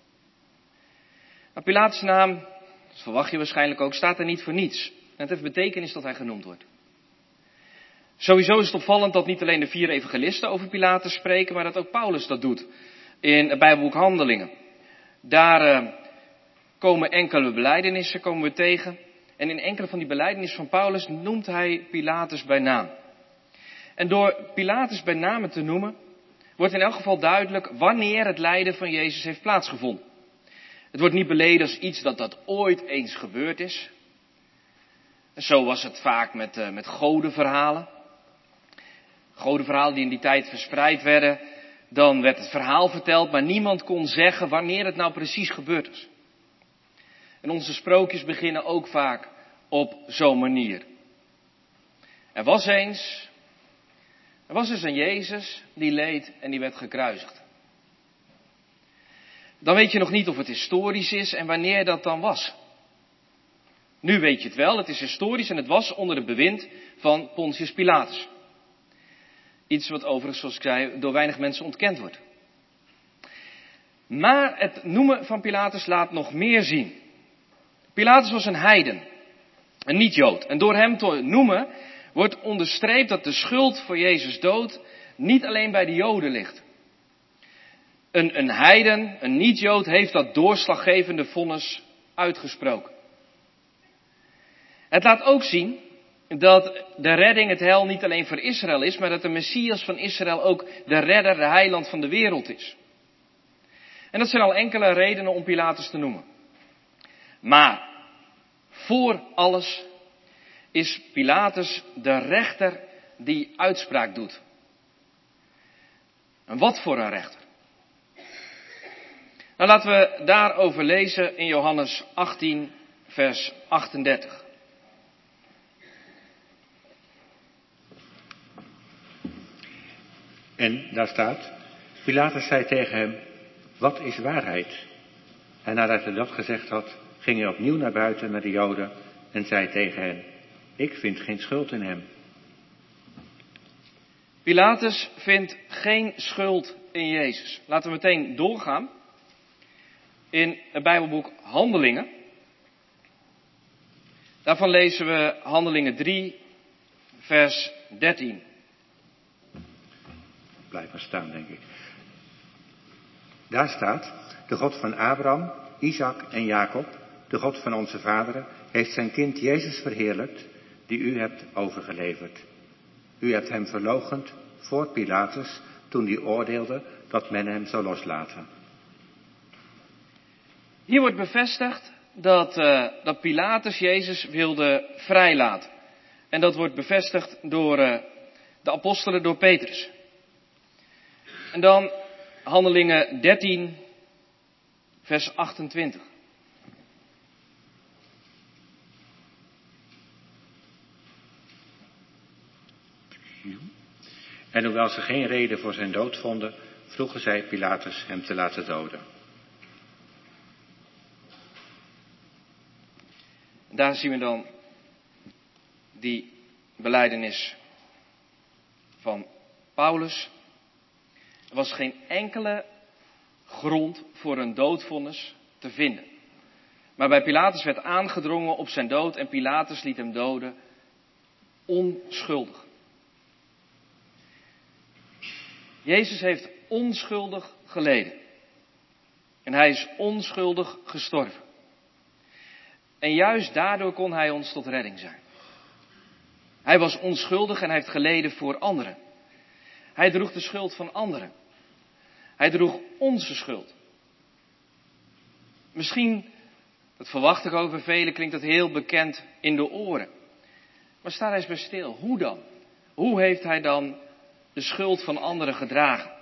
Nou, Pilatus' naam, dat verwacht je waarschijnlijk ook, staat er niet voor niets. En het heeft betekenis dat hij genoemd wordt. Sowieso is het opvallend dat niet alleen de vier evangelisten over Pilatus spreken, maar dat ook Paulus dat doet in het Bijbelboek Handelingen. Daar uh, komen enkele belijdenissen komen we tegen. En in enkele van die belijdenissen van Paulus noemt hij Pilatus bij naam. En door Pilatus bij name te noemen, wordt in elk geval duidelijk wanneer het lijden van Jezus heeft plaatsgevonden. Het wordt niet beleden als iets dat dat ooit eens gebeurd is. En zo was het vaak met, uh, met godenverhalen. Godenverhalen die in die tijd verspreid werden. Dan werd het verhaal verteld, maar niemand kon zeggen wanneer het nou precies gebeurd was. En onze sprookjes beginnen ook vaak op zo'n manier. Er was eens, er was eens een Jezus die leed en die werd gekruisigd. Dan weet je nog niet of het historisch is en wanneer dat dan was. Nu weet je het wel, het is historisch en het was onder het bewind van Pontius Pilatus. Iets wat overigens, zoals ik zei, door weinig mensen ontkend wordt. Maar het noemen van Pilatus laat nog meer zien. Pilatus was een heiden, een niet-Jood. En door hem te noemen wordt onderstreept dat de schuld voor Jezus' dood niet alleen bij de Joden ligt. Een, een heiden, een niet-Jood, heeft dat doorslaggevende vonnis uitgesproken. Het laat ook zien dat de redding, het heil, niet alleen voor Israël is, maar dat de Messias van Israël ook de redder, de heiland van de wereld is. En dat zijn al enkele redenen om Pilatus te noemen. Maar voor alles is Pilatus de rechter die uitspraak doet. En wat voor een rechter? Nou, laten we daarover lezen in Johannes achttien, vers achtendertig. En daar staat, Pilatus zei tegen hem, wat is waarheid? En nadat hij dat gezegd had, ging hij opnieuw naar buiten naar de Joden en zei tegen hen, ik vind geen schuld in hem. Pilatus vindt geen schuld in Jezus. Laten we meteen doorgaan in het Bijbelboek Handelingen. Daarvan lezen we Handelingen drie, vers dertien. Blijf maar staan, denk ik. Daar staat, de God van Abraham, Isaac en Jacob, de God van onze vaderen, heeft zijn kind Jezus verheerlijkt, die u hebt overgeleverd. U hebt hem verloochend voor Pilatus, toen die oordeelde dat men hem zou loslaten. Hier wordt bevestigd dat, uh, dat Pilatus Jezus wilde vrijlaten. En dat wordt bevestigd door uh, de apostelen, door Petrus. En dan Handelingen dertien, vers achtentwintig. En hoewel ze geen reden voor zijn dood vonden, vroegen zij Pilatus hem te laten doden. Daar zien we dan die belijdenis van Paulus. Er was geen enkele grond voor een doodvonnis te vinden. Maar bij Pilatus werd aangedrongen op zijn dood en Pilatus liet hem doden onschuldig. Jezus heeft onschuldig geleden. En hij is onschuldig gestorven. En juist daardoor kon hij ons tot redding zijn. Hij was onschuldig en hij heeft geleden voor anderen. Hij droeg de schuld van anderen. Hij droeg onze schuld. Misschien, dat verwacht ik over velen, klinkt dat heel bekend in de oren. Maar sta daar eens bij stil. Hoe dan? Hoe heeft hij dan de schuld van anderen gedragen?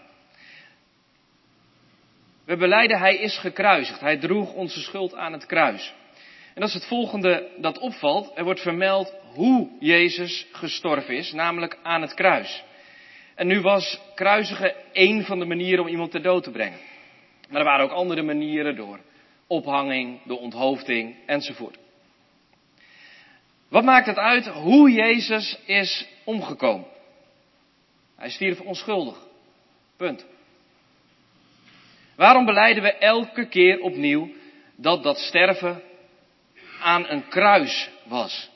We belijden, hij is gekruisigd. Hij droeg onze schuld aan het kruis. En dat is het volgende dat opvalt. Er wordt vermeld hoe Jezus gestorven is, namelijk aan het kruis. En nu was kruisigen één van de manieren om iemand ter dood te brengen. Maar er waren ook andere manieren, door ophanging, door onthoofding enzovoort. Wat maakt het uit hoe Jezus is omgekomen? Hij stierf onschuldig. Punt. Waarom belijden we elke keer opnieuw dat dat sterven aan een kruis was?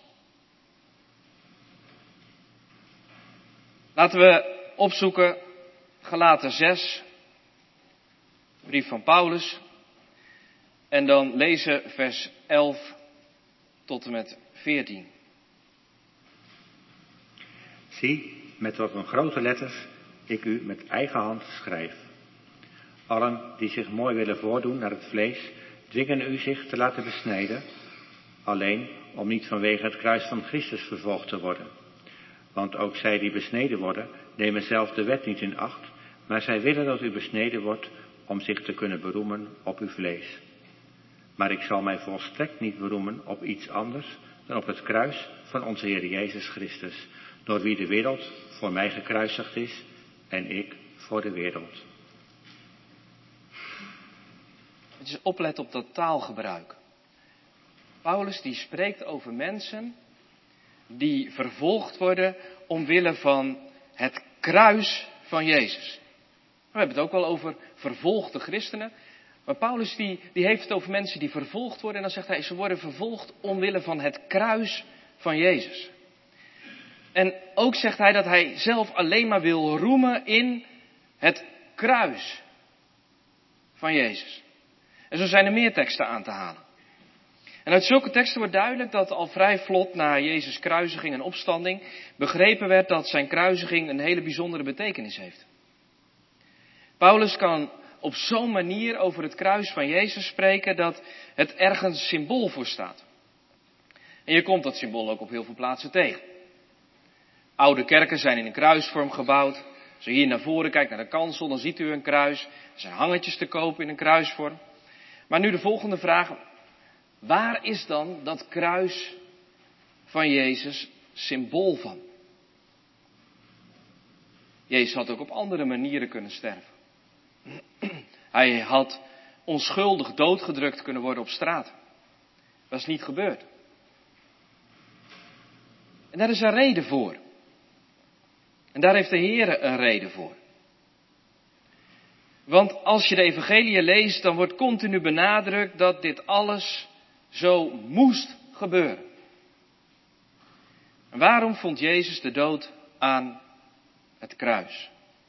Laten we opzoeken Galaten zes, brief van Paulus. En dan lezen vers elf tot en met veertien. Zie, met wat een grote letters ik u met eigen hand schrijf. Allen die zich mooi willen voordoen naar het vlees, dwingen u zich te laten besnijden, alleen om niet vanwege het kruis van Christus vervolgd te worden. Want ook zij die besneden worden, nemen zelf de wet niet in acht, maar zij willen dat u besneden wordt om zich te kunnen beroemen op uw vlees. Maar ik zal mij volstrekt niet beroemen op iets anders dan op het kruis van onze Heer Jezus Christus, door wie de wereld voor mij gekruisigd is en ik voor de wereld. Het is opletten op dat taalgebruik. Paulus die spreekt over mensen die vervolgd worden omwille van het kruis van Jezus. We hebben het ook wel over vervolgde christenen. Maar Paulus die, die heeft het over mensen die vervolgd worden. En dan zegt hij, ze worden vervolgd omwille van het kruis van Jezus. En ook zegt hij dat hij zelf alleen maar wil roemen in het kruis van Jezus. En zo zijn er meer teksten aan te halen. En uit zulke teksten wordt duidelijk dat al vrij vlot na Jezus' kruisiging en opstanding begrepen werd dat zijn kruisiging een hele bijzondere betekenis heeft. Paulus kan op zo'n manier over het kruis van Jezus spreken dat het ergens symbool voor staat. En je komt dat symbool ook op heel veel plaatsen tegen. Oude kerken zijn in een kruisvorm gebouwd. Als u hier naar voren kijkt naar de kansel, dan ziet u een kruis. Er zijn hangertjes te kopen in een kruisvorm. Maar nu de volgende vraag. Waar is dan dat kruis van Jezus symbool van? Jezus had ook op andere manieren kunnen sterven. Hij had onschuldig doodgedrukt kunnen worden op straat. Dat is niet gebeurd. En daar is een reden voor. En daar heeft de Heer een reden voor. Want als je de evangelie leest, dan wordt continu benadrukt dat dit alles zo moest gebeuren. En waarom vond Jezus de dood aan het kruis?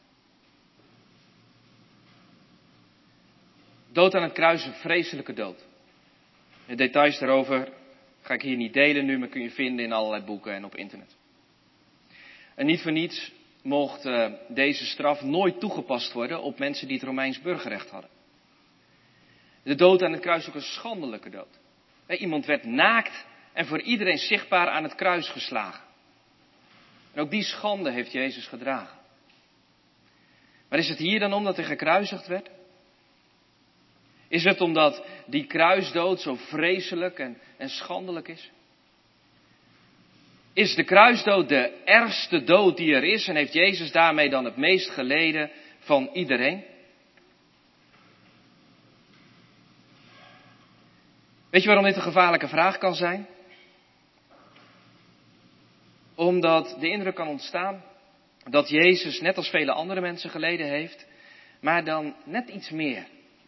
Dood aan het kruis is een vreselijke dood. De details daarover ga ik hier niet delen nu, maar kun je vinden in allerlei boeken en op internet. En niet voor niets mocht uh, deze straf nooit toegepast worden op mensen die het Romeins burgerrecht hadden. De dood aan het kruis is ook een schandelijke dood. Iemand werd naakt en voor iedereen zichtbaar aan het kruis geslagen. En ook die schande heeft Jezus gedragen. Maar is het hier dan om dat hij gekruisigd werd? Is het omdat die kruisdood zo vreselijk en, en schandelijk is? Is de kruisdood de ergste dood die er is en heeft Jezus daarmee dan het meest geleden van iedereen? Weet je waarom dit een gevaarlijke vraag kan zijn? Omdat de indruk kan ontstaan dat Jezus net als vele andere mensen geleden heeft, maar dan net iets meer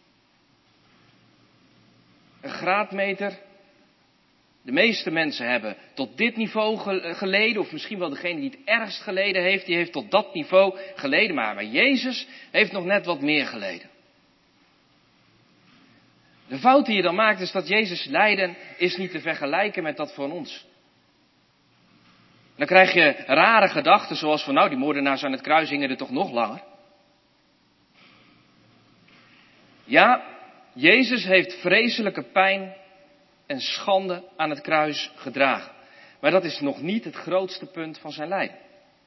graadmeter. De meeste mensen hebben tot dit niveau geleden, of misschien wel degene die het ergst geleden heeft, die heeft tot dat niveau geleden. Maar, maar Jezus heeft nog net wat meer geleden. De fout die je dan maakt is dat Jezus lijden is niet te vergelijken met dat van ons. Dan krijg je rare gedachten zoals van nou die moordenaars aan het kruis hingen er toch nog langer. Ja, Jezus heeft vreselijke pijn en schande aan het kruis gedragen. Maar dat is nog niet het grootste punt van zijn lijden.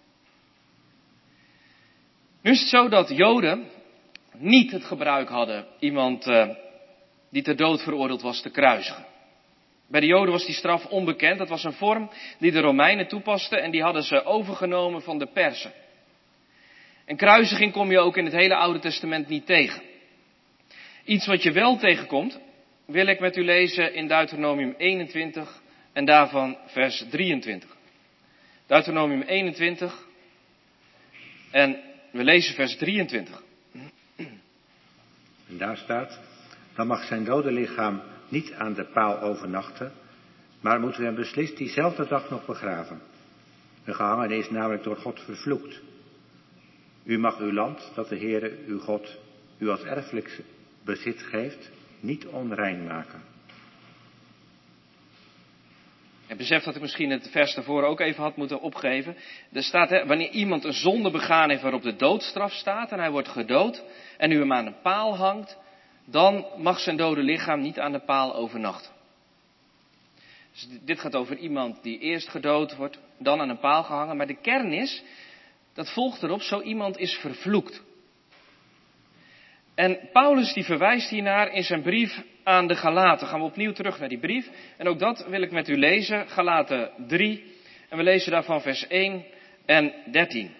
Nu is het zo dat Joden niet het gebruik hadden iemand uh, die ter dood veroordeeld was te kruisigen. Bij de Joden was die straf onbekend. Dat was een vorm die de Romeinen toepasten en die hadden ze overgenomen van de Persen. En kruisiging kom je ook in het hele Oude Testament niet tegen. Iets wat je wel tegenkomt, wil ik met u lezen in Deuteronomium eenentwintig en daarvan vers drieëntwintig. Deuteronomium eenentwintig en we lezen vers drieëntwintig. En daar staat, dan mag zijn dode lichaam niet aan de paal overnachten, maar moeten we hem beslist diezelfde dag nog begraven. De gehangene is namelijk door God vervloekt. U mag uw land, dat de Heere uw God u als erfelijk bezit geeft, niet onrein maken. En besef dat ik misschien het vers daarvoor ook even had moeten opgeven. Er staat, hè, wanneer iemand een zonde begaan heeft waarop de doodstraf staat en hij wordt gedood en u hem aan een paal hangt, dan mag zijn dode lichaam niet aan de paal overnachten. Dus dit gaat over iemand die eerst gedood wordt, dan aan een paal gehangen. Maar de kern is, dat volgt erop, zo iemand is vervloekt. En Paulus die verwijst hiernaar in zijn brief aan de Galaten. Gaan we opnieuw terug naar die brief. En ook dat wil ik met u lezen, Galaten drie. En we lezen daarvan vers één en dertien.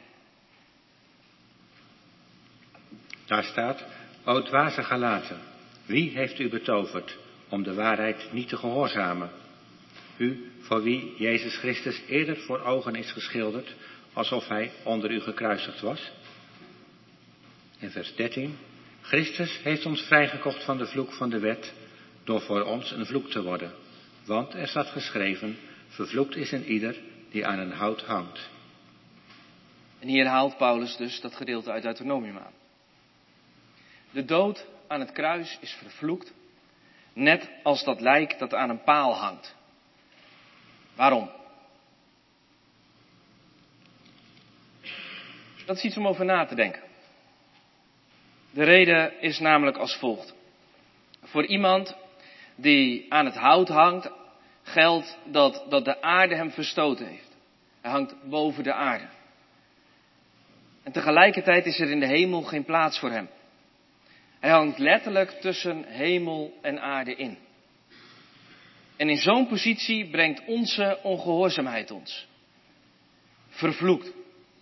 Daar staat, o dwaze Galaten, wie heeft u betoverd om de waarheid niet te gehoorzamen? U, voor wie Jezus Christus eerder voor ogen is geschilderd, alsof hij onder u gekruisigd was? In vers dertien, Christus heeft ons vrijgekocht van de vloek van de wet, door voor ons een vloek te worden. Want er staat geschreven, vervloekt is een ieder die aan een hout hangt. En hier haalt Paulus dus dat gedeelte uit Deuteronomium aan. De dood aan het kruis is vervloekt, net als dat lijk dat aan een paal hangt. Waarom? Dat is iets om over na te denken. De reden is namelijk als volgt. Voor iemand die aan het hout hangt, geldt dat, dat de aarde hem verstoten heeft. Hij hangt boven de aarde. En tegelijkertijd is er in de hemel geen plaats voor hem. Hij hangt letterlijk tussen hemel en aarde in. En in zo'n positie brengt onze ongehoorzaamheid ons. Vervloekt.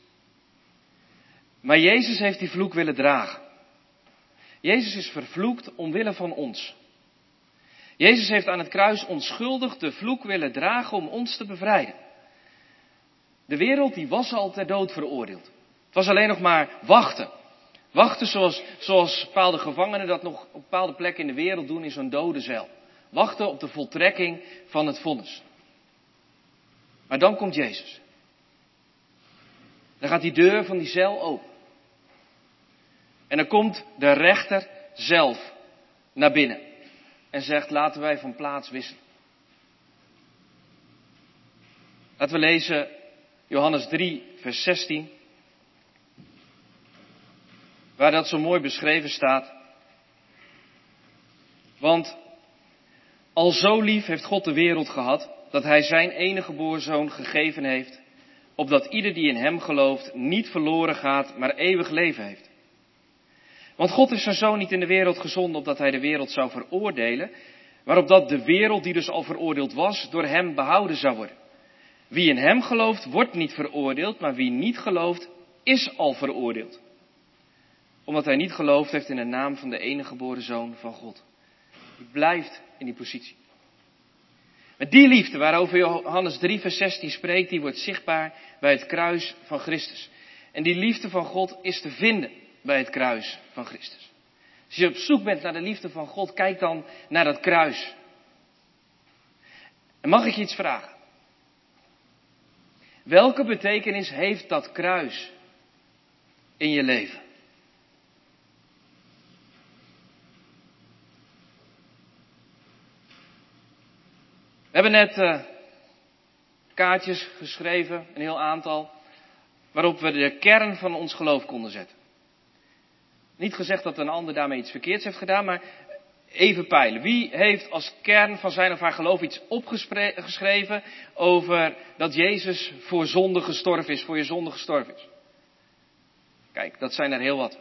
Maar Jezus heeft die vloek willen dragen. Jezus is vervloekt omwille van ons. Jezus heeft aan het kruis onschuldig de vloek willen dragen om ons te bevrijden. De wereld die was al ter dood veroordeeld. Het was alleen nog maar wachten. Wachten zoals, zoals bepaalde gevangenen dat nog op bepaalde plekken in de wereld doen in zo'n dode cel. Wachten op de voltrekking van het vonnis. Maar dan komt Jezus. Dan gaat die deur van die cel open. En dan komt de rechter zelf naar binnen. En zegt, laten wij van plaats wisselen. Laten we lezen Johannes drie, vers zestien. Waar dat zo mooi beschreven staat. Want al zo lief heeft God de wereld gehad, dat hij zijn enige geboren zoon gegeven heeft, opdat ieder die in hem gelooft niet verloren gaat, maar eeuwig leven heeft. Want God heeft zijn zoon niet in de wereld gezonden, opdat hij de wereld zou veroordelen, maar opdat de wereld, die dus al veroordeeld was, door hem behouden zou worden. Wie in hem gelooft, wordt niet veroordeeld, maar wie niet gelooft, is al veroordeeld. Omdat hij niet geloofd heeft in de naam van de enige geboren zoon van God. Die blijft in die positie. Met die liefde waarover Johannes drie vers zestien spreekt, die wordt zichtbaar bij het kruis van Christus. En die liefde van God is te vinden bij het kruis van Christus. Als je op zoek bent naar de liefde van God, kijk dan naar dat kruis En mag ik je iets vragen? Welke betekenis heeft dat kruis in je leven? We hebben net uh, kaartjes geschreven, een heel aantal, waarop we de kern van ons geloof konden zetten. Niet gezegd dat een ander daarmee iets verkeerds heeft gedaan, maar even peilen. Wie heeft als kern van zijn of haar geloof iets opgeschreven over dat Jezus voor zonde gestorven is, voor je zonde gestorven is? Kijk, dat zijn er heel wat.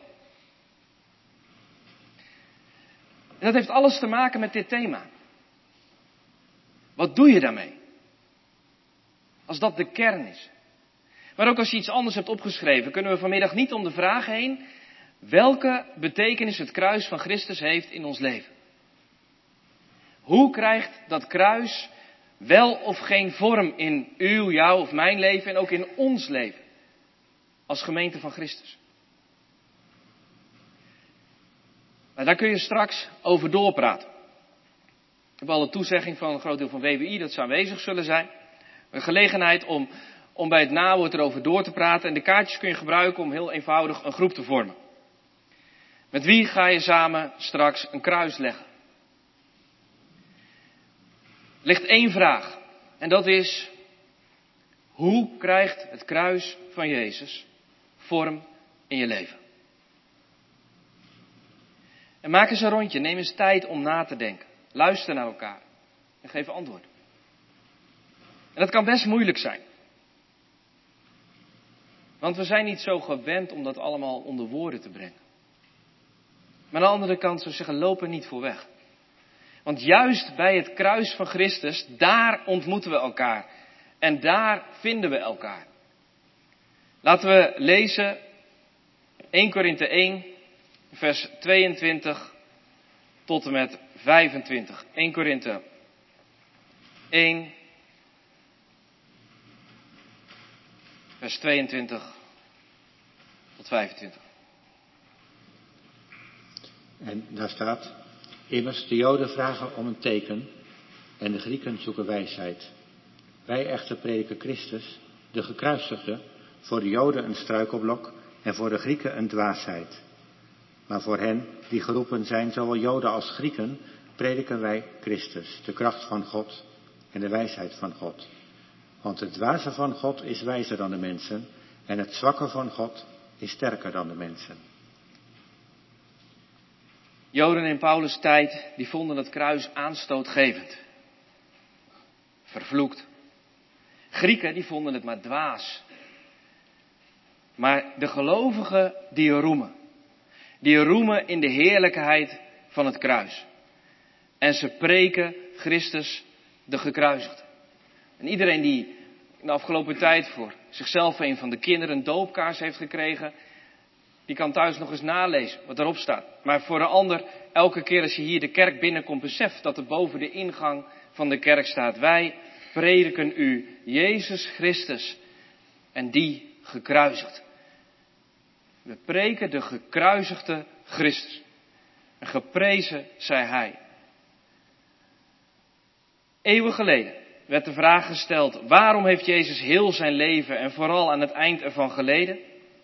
En dat heeft alles te maken met dit thema. Wat doe je daarmee? Als dat de kern is. Maar ook als je iets anders hebt opgeschreven, kunnen we vanmiddag niet om de vraag heen welke betekenis het kruis van Christus heeft in ons leven. Hoe krijgt dat kruis wel of geen vorm in uw, jouw of mijn leven en ook in ons leven als gemeente van Christus? Nou, daar kun je straks over doorpraten. Ik heb al de toezegging van een groot deel van W W I dat ze aanwezig zullen zijn. Een gelegenheid om, om bij het nawoord erover door te praten. En de kaartjes kun je gebruiken om heel eenvoudig een groep te vormen. Met wie ga je samen straks een kruis leggen? Er ligt één vraag. En dat is: hoe krijgt het kruis van Jezus vorm in je leven? En maak eens een rondje. Neem eens tijd om na te denken. Luister naar elkaar. En geef antwoord. En dat kan best moeilijk zijn. Want we zijn niet zo gewend om dat allemaal onder woorden te brengen. Maar aan de andere kant zou ik zeggen, loop er niet voor weg. Want juist bij het kruis van Christus, daar ontmoeten we elkaar. En daar vinden we elkaar. Laten we lezen Eerste Korinthe één, vers tweeëntwintig tot en met vijfentwintig. Eerste Korinthe één, vers tweeëntwintig tot vijfentwintig. En daar staat: immers, de Joden vragen om een teken en de Grieken zoeken wijsheid. Wij echter prediken Christus, de gekruisigde, voor de Joden een struikelblok en voor de Grieken een dwaasheid. Maar voor hen die geroepen zijn, zowel Joden als Grieken, prediken wij Christus, de kracht van God en de wijsheid van God. Want het dwaze van God is wijzer dan de mensen en het zwakke van God is sterker dan de mensen. Joden in Paulus' tijd, die vonden het kruis aanstootgevend. Vervloekt. Grieken, die vonden het maar dwaas. Maar de gelovigen, die roemen. Die roemen in de heerlijkheid van het kruis. En ze preken Christus, de gekruisigde. En iedereen die in de afgelopen tijd voor zichzelf een van de kinderen een doopkaars heeft gekregen, die kan thuis nog eens nalezen wat erop staat. Maar voor een ander, elke keer als je hier de kerk binnenkomt, besef dat er boven de ingang van de kerk staat: wij prediken u Jezus Christus en die gekruisigd. We preken de gekruisigde Christus. En geprezen zij hij. Eeuwen geleden werd de vraag gesteld: waarom heeft Jezus heel zijn leven en vooral aan het eind ervan geleden?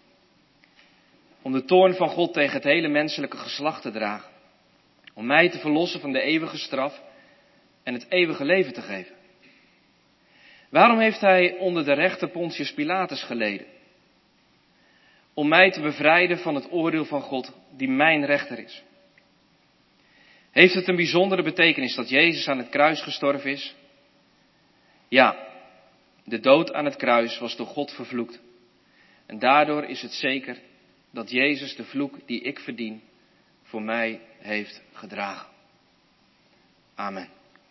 Om de toorn van God tegen het hele menselijke geslacht te dragen. Om mij te verlossen van de eeuwige straf en het eeuwige leven te geven. Waarom heeft hij onder de rechter Pontius Pilatus geleden? Om mij te bevrijden van het oordeel van God, die mijn rechter is. Heeft het een bijzondere betekenis dat Jezus aan het kruis gestorven is? Ja, de dood aan het kruis was door God vervloekt. En daardoor is het zeker dat Jezus de vloek die ik verdien voor mij heeft gedragen. Amen.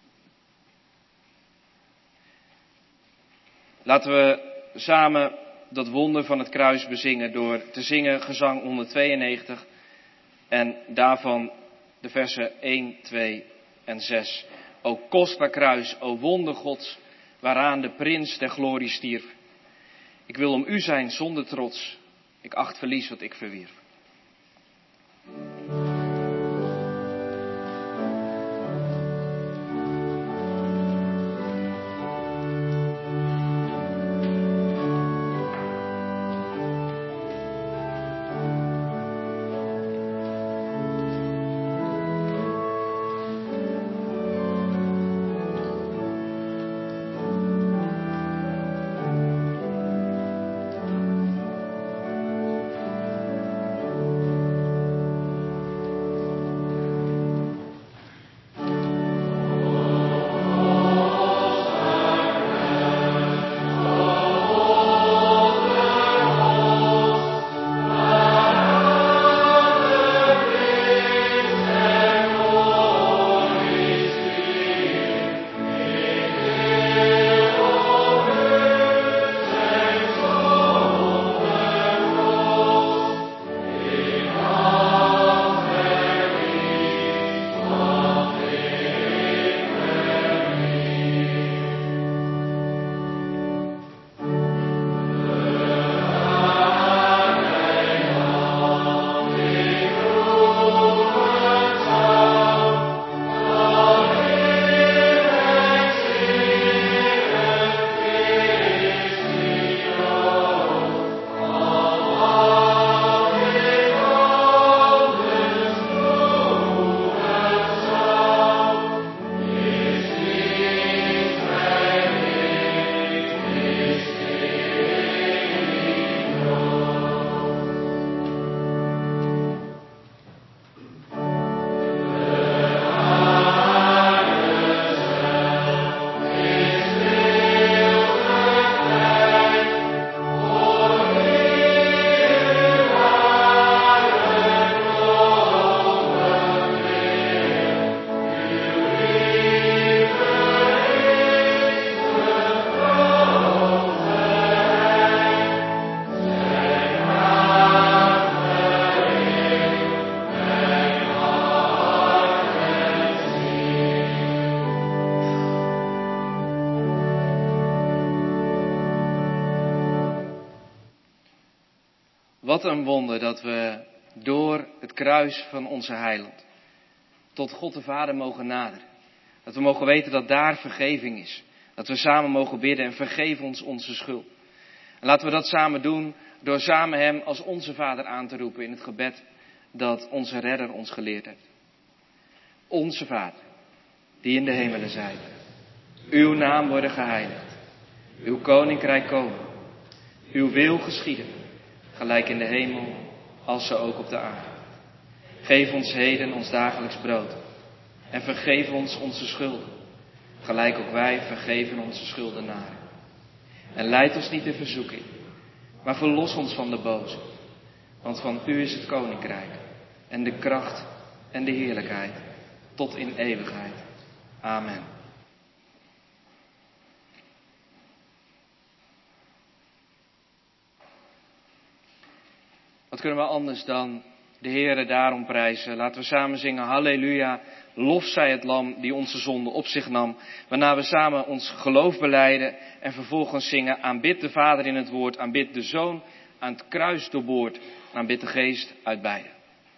Laten we samen dat wonder van het kruis bezingen door te zingen gezang honderdtweeënnegentig en daarvan de versen één, twee en zes. O kostbaar kruis, o wonder Gods, waaraan de prins der glorie stierf. Ik wil om u zijn zonder trots, ik acht verlies wat ik verwierf. Wat een wonder dat we door het kruis van onze heiland tot God de Vader mogen naderen. Dat we mogen weten dat daar vergeving is. Dat we samen mogen bidden en vergeef ons onze schuld. En laten we dat samen doen door samen hem als onze Vader aan te roepen in het gebed dat onze redder ons geleerd heeft. Onze Vader, die in de hemelen zijt. Uw naam worden geheiligd. Uw koninkrijk komen. Uw wil geschieden, gelijk in de hemel als zo ook op de aarde. Geef ons heden ons dagelijks brood. En vergeef ons onze schulden, gelijk ook wij vergeven onze schuldenaren. En leid ons niet in verzoeking, maar verlos ons van de boze. Want van u is het koninkrijk en de kracht en de heerlijkheid tot in eeuwigheid. Amen. Wat kunnen we anders dan de Heere daarom prijzen? Laten we samen zingen, halleluja, lof zij het lam die onze zonde op zich nam. Waarna we samen ons geloof belijden en vervolgens zingen, aanbid de Vader in het woord, aanbid de Zoon aan het kruis doorboord, aanbid de Geest uit beiden.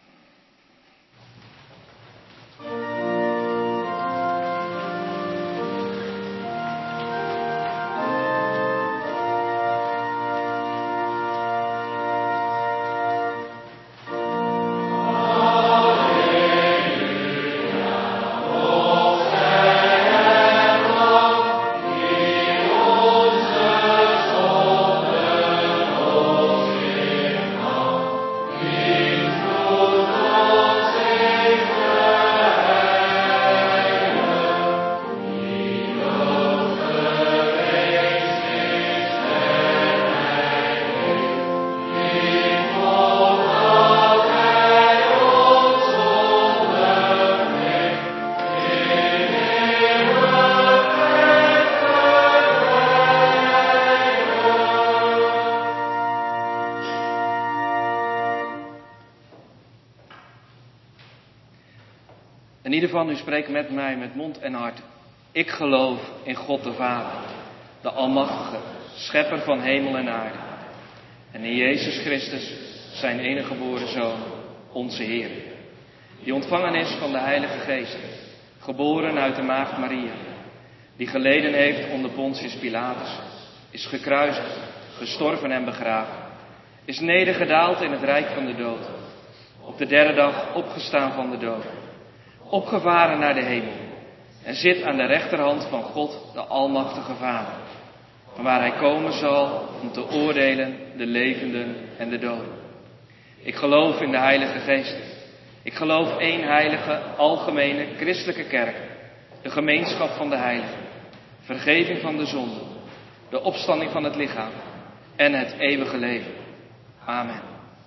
En ieder van u spreekt met mij met mond en hart. Ik geloof in God de Vader, de Almachtige, Schepper van hemel en aarde. En in Jezus Christus, zijn enige geboren Zoon, onze Heer. Die ontvangen is van de Heilige Geest, geboren uit de maagd Maria. Die geleden heeft onder Pontius Pilatus, is gekruisigd, gestorven en begraven. Is nedergedaald in het rijk van de dood. Op de derde dag opgestaan van de dood. Opgevaren naar de hemel en zit aan de rechterhand van God, de Almachtige Vader, van waar hij komen zal om te oordelen de levenden en de doden. Ik geloof in de Heilige Geest. Ik geloof één heilige, algemene, christelijke kerk, de gemeenschap van de heiligen, vergeving van de zonden, de opstanding van het lichaam en het eeuwige leven. Amen.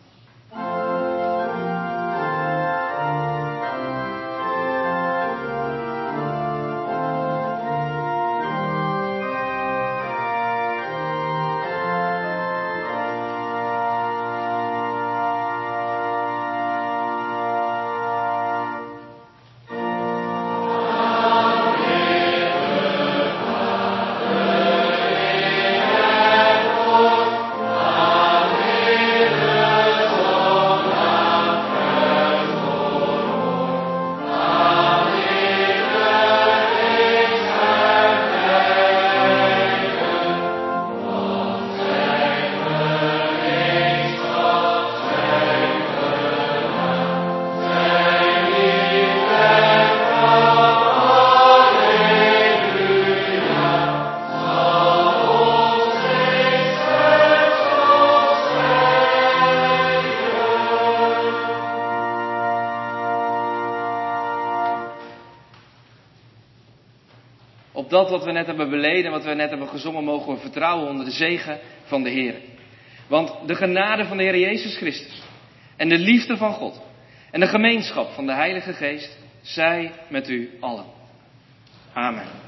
Op dat wat we net hebben beleden, wat we net hebben gezongen, mogen we vertrouwen onder de zegen van de Heer. Want de genade van de Heer Jezus Christus en de liefde van God en de gemeenschap van de Heilige Geest zij met u allen. Amen.